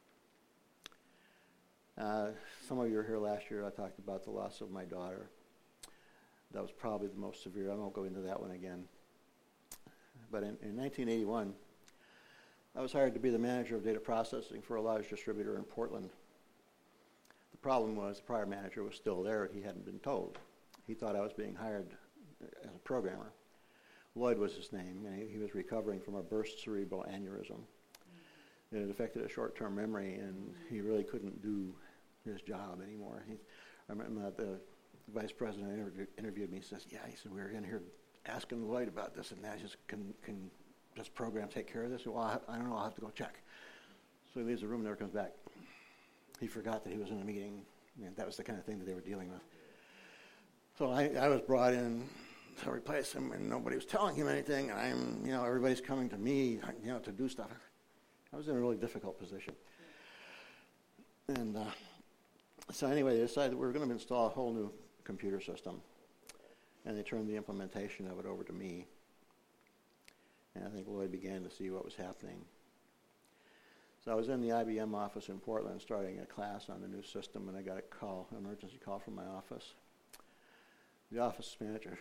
Uh, some of you were here last year. I talked about the loss of my daughter. That was probably the most severe. I won't go into that one again. But in, in nineteen eighty-one, I was hired to be the manager of data processing for a large distributor in Portland. The problem was the prior manager was still there. He hadn't been told. He thought I was being hired as a programmer. Lloyd was his name, and he, he was recovering from a burst cerebral aneurysm. It had affected his short-term memory, and he really couldn't do his job anymore. He, I remember the vice president interview, interviewed me. He says, "Yeah," he said, "we were in here asking Lloyd about this, and now he says, can can this program take care of this?" Well, I, I don't know. I'll have to go check. So he leaves the room and never comes back. He forgot that he was in a meeting. And that was the kind of thing that they were dealing with. So I, I was brought in to replace him, and nobody was telling him anything. And I'm, you know, everybody's coming to me, you know, to do stuff. I was in a really difficult position. And uh, so anyway, they decided that we were going to install a whole new computer system. And they turned the implementation of it over to me. And I think Lloyd began to see what was happening. So I was in the I B M office in Portland starting a class on the new system, and I got a call, an emergency call from my office. The office manager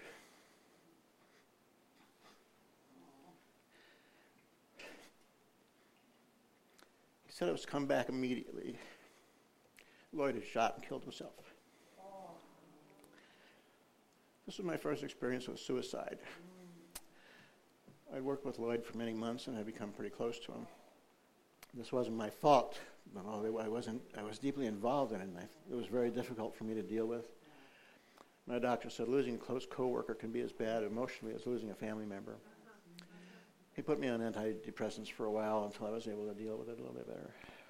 he said it was come back immediately. Lloyd had shot and killed himself. This was my first experience with suicide. I'd worked with Lloyd for many months and had become pretty close to him. This wasn't my fault. No, I wasn't. I was deeply involved in it, and I, it was very difficult for me to deal with. My doctor said losing a close coworker can be as bad emotionally as losing a family member. He put me on antidepressants for a while until I was able to deal with it a little bit better.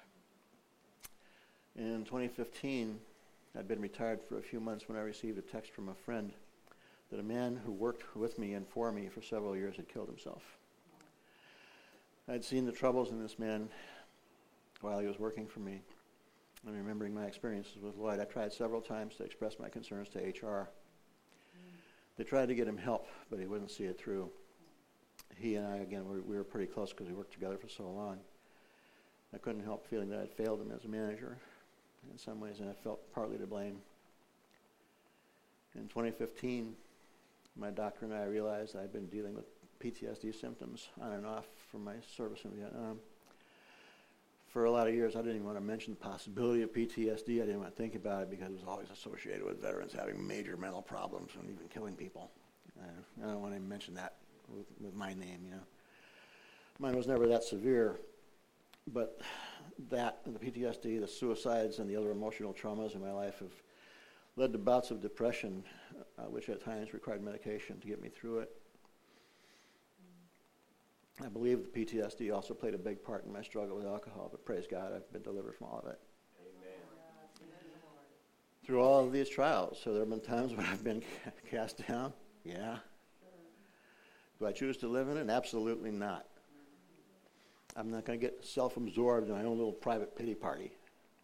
In twenty fifteen, I'd been retired for a few months when I received a text from a friend that a man who worked with me and for me for several years had killed himself. I'd seen the troubles in this man while he was working for me. And remembering my experiences with Lloyd, I tried several times to express my concerns to H R. They tried to get him help, but he wouldn't see it through. He and I, again, we, we were pretty close because we worked together for so long. I couldn't help feeling that I'd failed him as a manager in some ways, and I felt partly to blame. In twenty fifteen, my doctor and I realized I'd been dealing with P T S D symptoms on and off from my service in Vietnam. For a lot of years, I didn't even want to mention the possibility of P T S D. I didn't want to think about it because it was always associated with veterans having major mental problems and even killing people. Uh, I don't want to mention that with, with my name, you know. Mine was never that severe, but that, the P T S D, the suicides, and the other emotional traumas in my life have led to bouts of depression, uh, which at times required medication to get me through it. I believe the P T S D also played a big part in my struggle with alcohol, but praise God, I've been delivered from all of it. Amen. Through all of these trials, so there have been times when I've been cast down. Yeah. Do I choose to live in it? Absolutely not. I'm not going to get self-absorbed in my own little private pity party.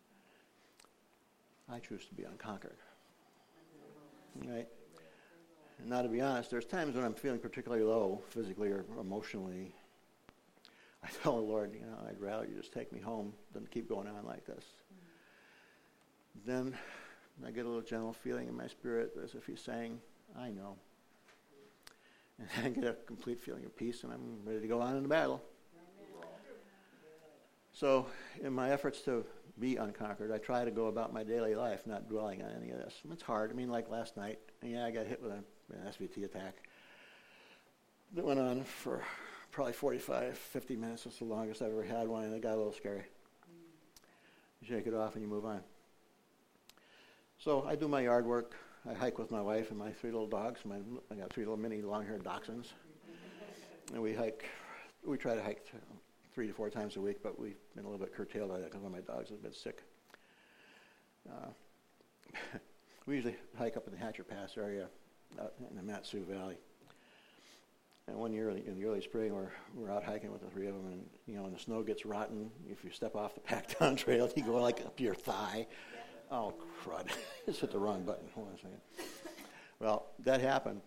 I choose to be unconquered. Right? And now, to be honest, there's times when I'm feeling particularly low, physically or emotionally. I tell the Lord, you know, I'd rather you just take me home than keep going on like this. Mm-hmm. Then I get a little gentle feeling in my spirit as if he's saying, I know. And I get a complete feeling of peace, and I'm ready to go on in the battle. Amen. So in my efforts to be unconquered, I try to go about my daily life not dwelling on any of this. And it's hard. I mean, like last night, yeah, I got hit with a, an S V T attack that went on for probably forty-five, fifty minutes. It's the longest I've ever had one, and it got a little scary. You shake it off and you move on. So I do my yard work. I hike with my wife and my three little dogs. My, I got three little mini long-haired dachshunds. And we hike, we try to hike th- three to four times a week, but we've been a little bit curtailed by that because one of my dogs has been sick. Uh, we usually hike up in the Hatcher Pass area out in the Mat-Su Valley. And one year in the early spring, we're, we're out hiking with the three of them, and, you know, when the snow gets rotten, if you step off the packed-down trail, you go like up to your thigh. Oh, crud. Just hit the wrong button. Hold on a second. Well, that happened.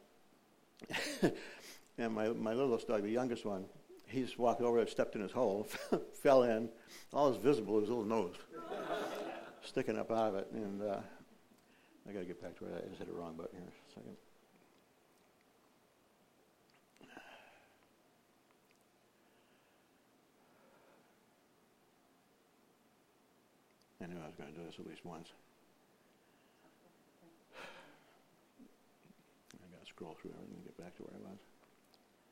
And my, my littlest dog, the youngest one, he just walked over, stepped in his hole, fell in. All was visible was his little nose sticking up out of it. And uh, I got to get back to where I just hit the wrong button here. A second. I knew I was going to do this at least once. I got to scroll through everything and get back to where I was.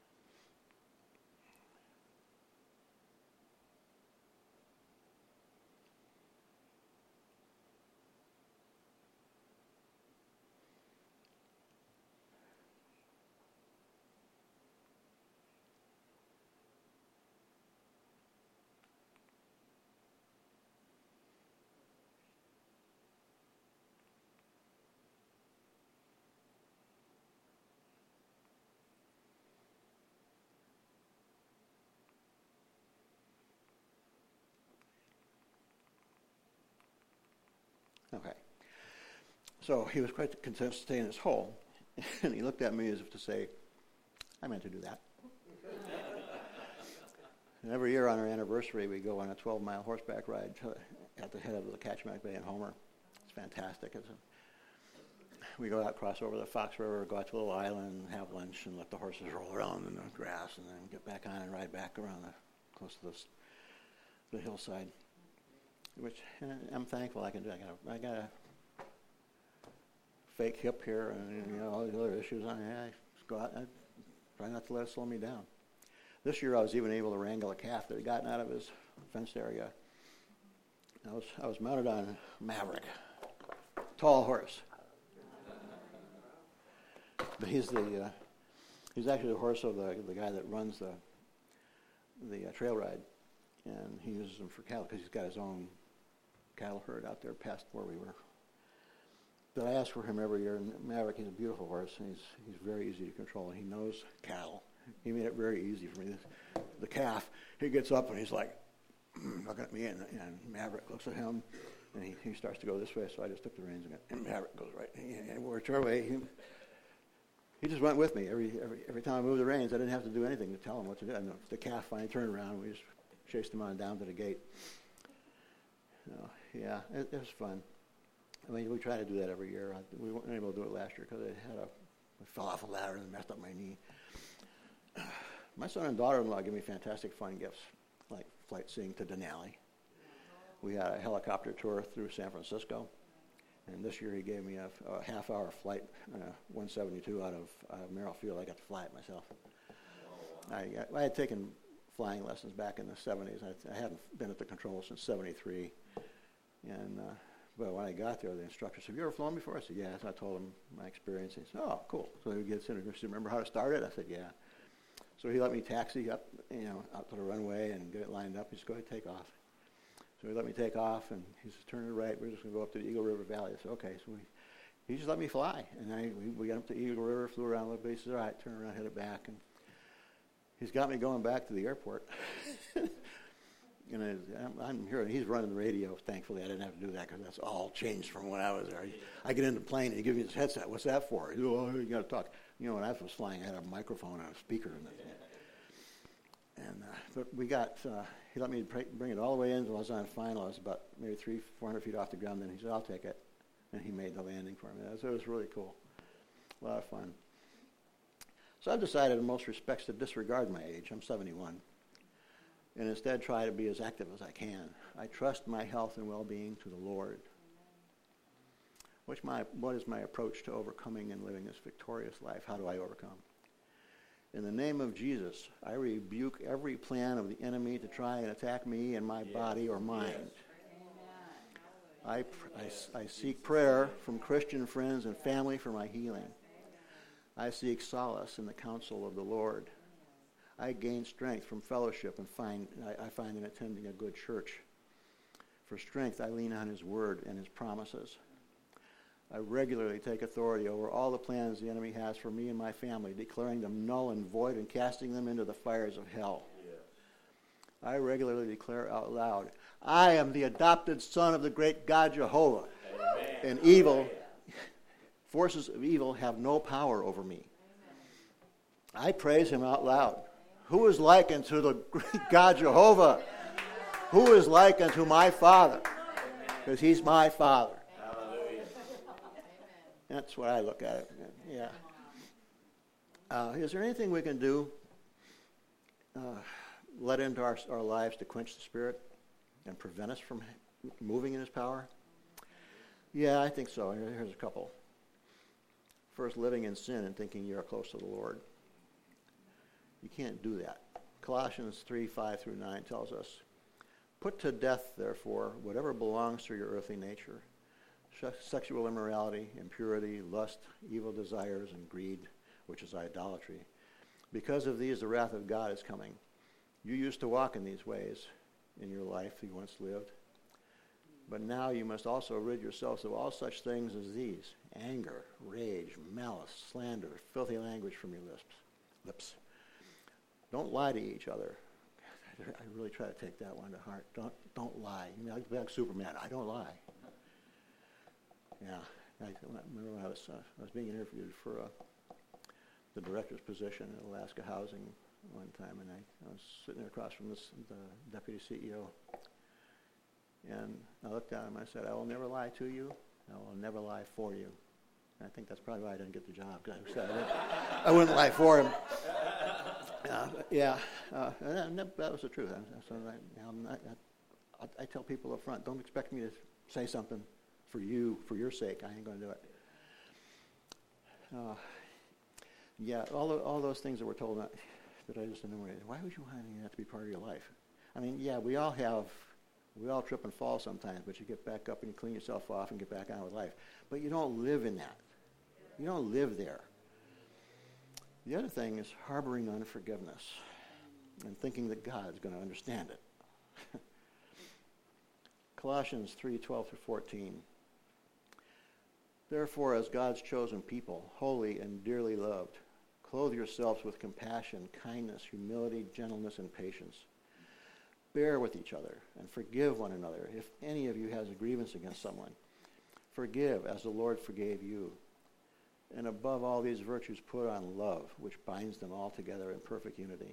Okay. So he was quite content to stay in his hole, and he looked at me as if to say, I meant to do that. And every year on our anniversary, we go on a twelve-mile horseback ride to, at the head of the Kachemak Bay in Homer. It's fantastic. It's a, we go out, cross over the Fox River, go out to a little island, have lunch, and let the horses roll around in the grass, and then get back on and ride back around the close to the, the hillside. Which and I'm thankful I can do. I got a, I got a fake hip here, and you know all these other issues. I, I just go out. I try not to let it slow me down. This year, I was even able to wrangle a calf that had gotten out of his fenced area. I was I was mounted on Maverick, tall horse. But he's the uh, he's actually the horse of the the guy that runs the the uh, trail ride, and he uses him for cattle because he's got his own cattle herd out there past where we were. But I ask for him every year, and Maverick, he's a beautiful horse, and he's he's very easy to control, and he knows cattle. He made it very easy for me. The calf, he gets up and he's like looking at me, and, and Maverick looks at him, and he, he starts to go this way. So I just took the reins, and, and Maverick goes right. And whichever way, he, he just went with me every every every time I moved the reins. I didn't have to do anything to tell him what to do. And the calf finally turned around, and we just chased him on down to the gate. So, yeah, it, it was fun. I mean, we try to do that every year. I, we weren't able to do it last year because I had a I fell off a ladder and messed up my knee. My son and daughter-in-law give me fantastic fun gifts, like flight seeing to Denali. We had a helicopter tour through San Francisco, and this year he gave me a, a half-hour flight, uh, one seventy-two out of uh, Merrill Field. I got to fly it myself. I, I had taken flying lessons back in the seventies. I, I hadn't been at the controls since seventy-three, and uh, but when I got there, the instructor said, "Have you ever flown before?" I said, "Yes." I told him my experience. He said, "Oh, cool." So he gets in and said, "Remember how to start it?" I said, "Yeah." So he let me taxi up, you know, out to the runway and get it lined up. He said, "Go ahead, take off." So he let me take off, and he said, "Turn to the right. We're just going to go up to the Eagle River Valley." I said, "Okay." So we, he just let me fly, and I we, we got up to Eagle River, flew around a little bit. He said, "All right, turn around, headed back," and he's got me going back to the airport. And I'm, I'm here, and he's running the radio. Thankfully, I didn't have to do that because that's all changed from when I was there. I get in the plane, and he gives me this headset. "What's that for?" He said, "Oh, you got to talk." You know, when I was flying, I had a microphone and a speaker in it. And uh, but we got, uh, he let me pr- bring it all the way in until I was on final. I was about maybe three, four hundred feet off the ground. Then he said, "I'll take it." And he made the landing for me. So it was really cool. A lot of fun. So I've decided in most respects to disregard my age. I'm seventy-one. And instead try to be as active as I can. I trust my health and well-being to the Lord. What's my, what is my approach to overcoming and living this victorious life? How do I overcome? In the name of Jesus, I rebuke every plan of the enemy to try and attack me and my yes. body or mind. Yes. I, I, I seek prayer from Christian friends and family for my healing. I seek solace in the counsel of the Lord. I gain strength from fellowship and find I, I find in attending a good church. For strength, I lean on His Word and His promises. I regularly take authority over all the plans the enemy has for me and my family, declaring them null and void and casting them into the fires of hell. Yes. I regularly declare out loud, I am the adopted son of the great God Jehovah, Amen. And evil, forces of evil have no power over me. Amen. I praise Him out loud. Who is like unto the great God Jehovah? Who is like unto my Father? Because He's my Father. Hallelujah. That's what I look at it. Yeah. Uh, is there anything we can do, uh, let into our, our lives to quench the Spirit and prevent us from moving in His power? Yeah, I think so. Here's a couple. First, living in sin and thinking you're close to the Lord. You can't do that. Colossians three, five through nine tells us, put to death, therefore, whatever belongs to your earthly nature, sexual immorality, impurity, lust, evil desires, and greed, which is idolatry. Because of these, the wrath of God is coming. You used to walk in these ways in your life you once lived. But now you must also rid yourselves of all such things as these: anger, rage, malice, slander, filthy language from your lips. lips. Don't lie to each other. I really try to take that one to heart. Don't don't lie. You know, like Superman. I don't lie. Yeah. I I remember when I was, uh, I was being interviewed for uh, the director's position at Alaska Housing one time, and I, I was sitting there across from this, the deputy C E O. And I looked at him and I said, I will never lie to you. I will never lie for you. And I think that's probably why I didn't get the job, because I, said I, wouldn't, I wouldn't lie for him. Uh, yeah, uh, and that, that was the truth. I, so I, you know, I'm not, I, I tell people up front, don't expect me to say something for you, for your sake. I ain't going to do it. Uh, yeah, all the, all those things that we're told that, that I just enumerated. Why would you want that to be part of your life? I mean, yeah, we all have, we all trip and fall sometimes, but you get back up and you clean yourself off and get back on with life. But you don't live in that. You don't live there. The other thing is harboring unforgiveness and thinking that God's going to understand it. Colossians three twelve through fourteen. Therefore, as God's chosen people, holy and dearly loved, clothe yourselves with compassion, kindness, humility, gentleness, and patience. Bear with each other and forgive one another if any of you has a grievance against someone. Forgive as the Lord forgave you. And above all these virtues, put on love, which binds them all together in perfect unity.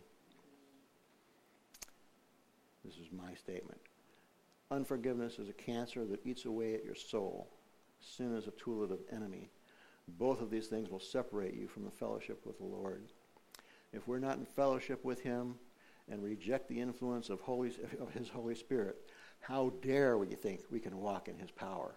This is my statement. Unforgiveness is a cancer that eats away at your soul. Sin is a tool of the enemy. Both of these things will separate you from the fellowship with the Lord. If we're not in fellowship with him and reject the influence of, Holy, of his Holy Spirit, how dare we think we can walk in his power?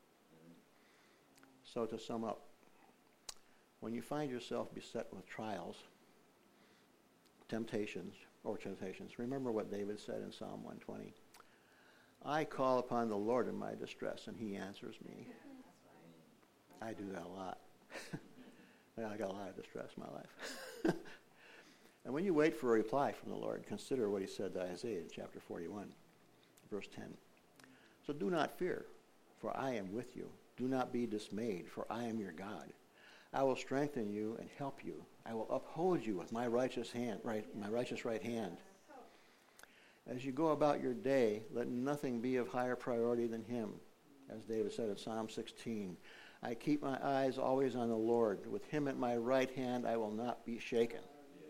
So to sum up, when you find yourself beset with trials, temptations, or temptations, remember what David said in Psalm one twenty. I call upon the Lord in my distress, and he answers me. I do that a lot. I got a lot of distress in my life. And when you wait for a reply from the Lord, consider what he said to Isaiah in chapter forty-one, verse ten. So do not fear, for I am with you. Do not be dismayed, for I am your God. I will strengthen you and help you. I will uphold you with my righteous hand, right, my righteous right hand. As you go about your day, let nothing be of higher priority than him. As David said in Psalm sixteen, I keep my eyes always on the Lord. With him at my right hand, I will not be shaken.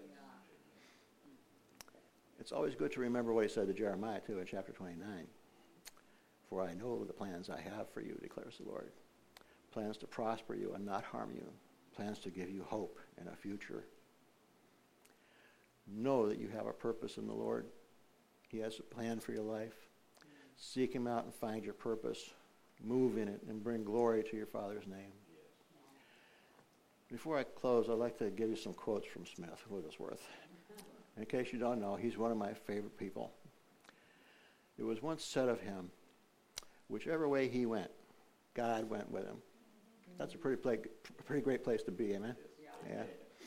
It's always good to remember what he said to Jeremiah, too, in chapter twenty-nine. For I know the plans I have for you, declares the Lord. Plans to prosper you and not harm you. Plans to give you hope and a future. Know that you have a purpose in the Lord. He has a plan for your life. Seek him out and find your purpose. Move in it and bring glory to your Father's name. Before I close, I'd like to give you some quotes from Smith Wigglesworth. In case you don't know, he's one of my favorite people. It was once said of him, whichever way he went, God went with him. That's a pretty, play, pretty great place to be, amen? Yeah.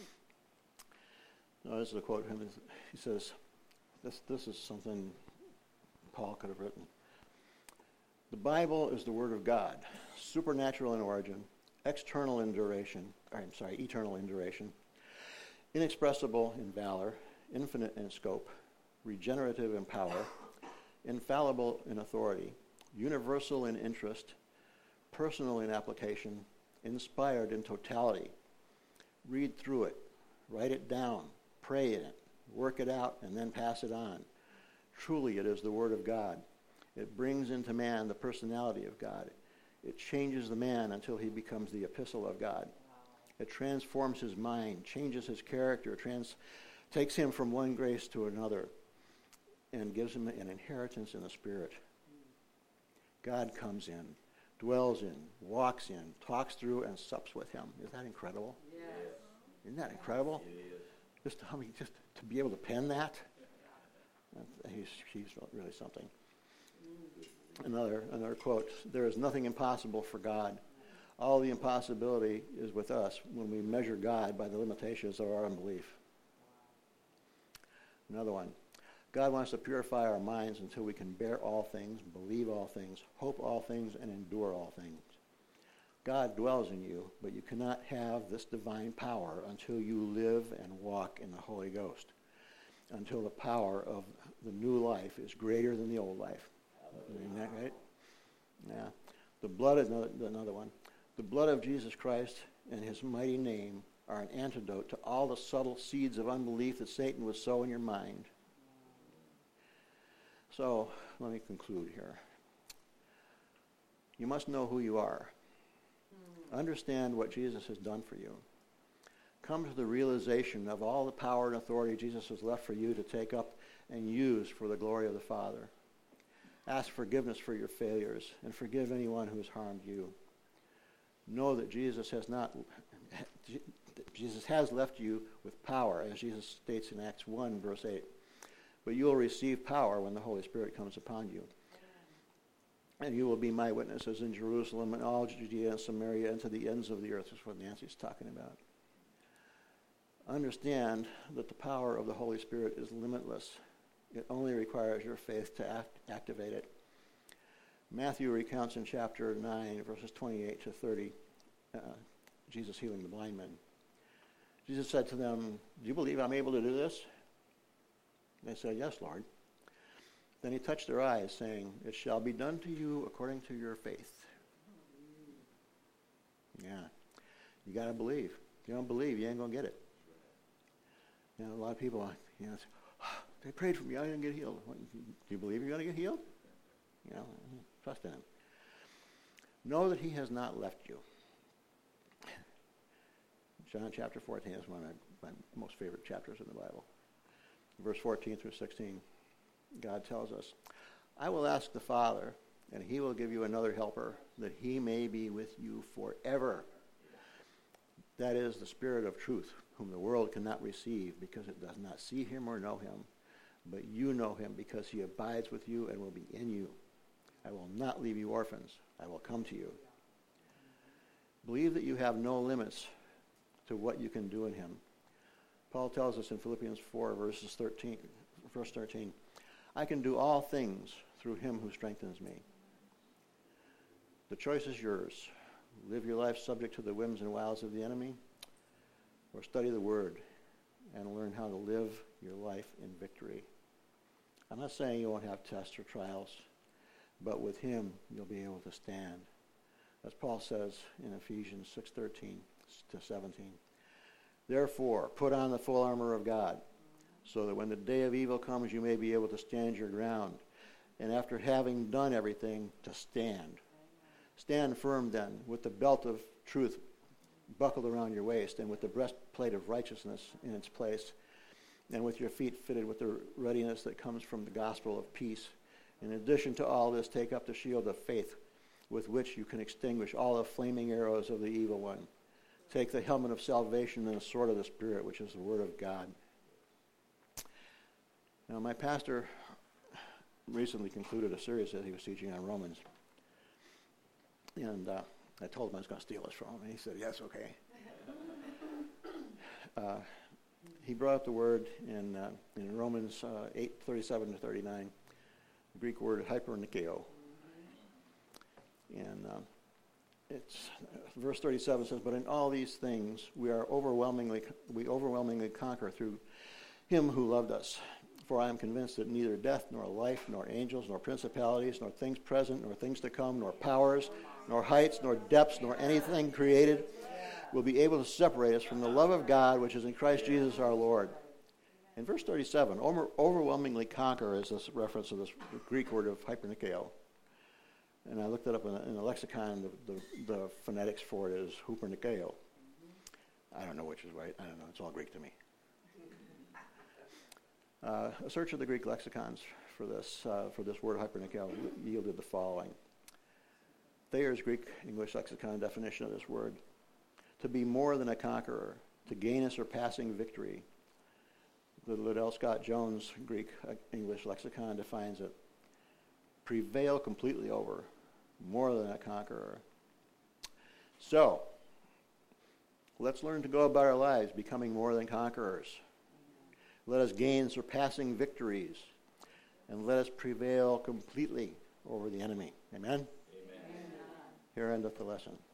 No, this is a quote from him. He says, this, this is something Paul could have written. The Bible is the Word of God, supernatural in origin, external in duration, or I'm sorry, eternal in duration, inexpressible in valor, infinite in scope, regenerative in power, infallible in authority, universal in interest, personal in application, inspired in totality. Read through it, write it down, pray in it, work it out, and then pass it on. Truly, it is the Word of God. It brings into man the personality of God. It changes the man until he becomes the epistle of God. It transforms his mind, changes his character, trans, takes him from one grace to another, and gives him an inheritance in the Spirit. God comes in, dwells in, walks in, talks through, and sups with him. Is that incredible? Yes. Isn't that incredible? It is. Just to, I mean, just to be able to pen that, he's, he's really something. Another, another quote, there is nothing impossible for God. All the impossibility is with us when we measure God by the limitations of our unbelief. Another one, God wants to purify our minds until we can bear all things, believe all things, hope all things, and endure all things. God dwells in you, but you cannot have this divine power until you live and walk in the Holy Ghost, until the power of the new life is greater than the old life. Isn't that right? Yeah. The blood is another, another one. The blood of Jesus Christ and his mighty name are an antidote to all the subtle seeds of unbelief that Satan would sow in your mind. So, let me conclude here. You must know who you are. Understand what Jesus has done for you. Come to the realization of all the power and authority Jesus has left for you to take up and use for the glory of the Father. Ask forgiveness for your failures and forgive anyone who has harmed you. Know that Jesus has not Jesus has left you with power, as Jesus states in Acts one, verse eight. But you will receive power when the Holy Spirit comes upon you. And you will be my witnesses in Jerusalem and all Judea and Samaria and to the ends of the earth. That's what Nancy's talking about. Understand that the power of the Holy Spirit is limitless. It only requires your faith to act, activate it. Matthew recounts in chapter nine, verses twenty-eight to thirty, uh, Jesus healing the blind men. Jesus said to them, "Do you believe I'm able to do this?" They said, "Yes, Lord." Then he touched their eyes, saying, "It shall be done to you according to your faith." Yeah. You got to believe. If you don't believe, you ain't going to get it. You know, a lot of people, you know, say, oh, they prayed for me, I didn't get healed. What, do you believe you're going to get healed? You know, trust in him. Know that he has not left you. John chapter fourteen is one of my most favorite chapters in the Bible. Verse fourteen through sixteen, God tells us, "I will ask the Father, and he will give you another helper, that he may be with you forever. That is the Spirit of truth, whom the world cannot receive, because it does not see him or know him. But you know him, because he abides with you and will be in you. I will not leave you orphans. I will come to you." Believe that you have no limits to what you can do in him. Paul tells us in Philippians four, verses thirteen, verse thirteen, "I can do all things through him who strengthens me." The choice is yours. Live your life subject to the whims and wiles of the enemy, or study the Word and learn how to live your life in victory. I'm not saying you won't have tests or trials, but with him you'll be able to stand. As Paul says in Ephesians six thirteen to seventeen, "Therefore, put on the full armor of God, so that when the day of evil comes, you may be able to stand your ground. And after having done everything, to stand. Stand firm then, with the belt of truth buckled around your waist, and with the breastplate of righteousness in its place, and with your feet fitted with the readiness that comes from the gospel of peace. In addition to all this, take up the shield of faith, with which you can extinguish all the flaming arrows of the evil one. Take the helmet of salvation and the sword of the Spirit, which is the Word of God." Now, my pastor recently concluded a series that he was teaching on Romans. And uh, I told him I was going to steal this from him, and he said, "Yes, okay." uh, he brought up the word in, uh, in Romans uh, eight thirty-seven to thirty-nine, the Greek word hypernikeo. And uh, it's uh, verse thirty-seven says, "But in all these things we are overwhelmingly we overwhelmingly conquer through him who loved us. For I am convinced that neither death, nor life, nor angels, nor principalities, nor things present, nor things to come, nor powers, nor heights, nor depths, nor anything created will be able to separate us from the love of God which is in Christ Jesus our Lord." In verse thirty-seven, over, overwhelmingly conquer is this reference to this Greek word of hypernikeo. And I looked it up in the, in the lexicon. The, the, the phonetics for it is hupernikeo. I don't know which is right. I don't know. It's all Greek to me. Uh, a search of the Greek lexicons for this uh, for this word hypernikeo yielded the following. Thayer's Greek English lexicon definition of this word: to be more than a conqueror, to gain a surpassing victory. The Liddell Scott Jones Greek English lexicon defines it: prevail completely over, more than a conqueror. So, let's learn to go about our lives becoming more than conquerors. Let us gain surpassing victories, and let us prevail completely over the enemy. Amen? Amen. Here endeth the lesson.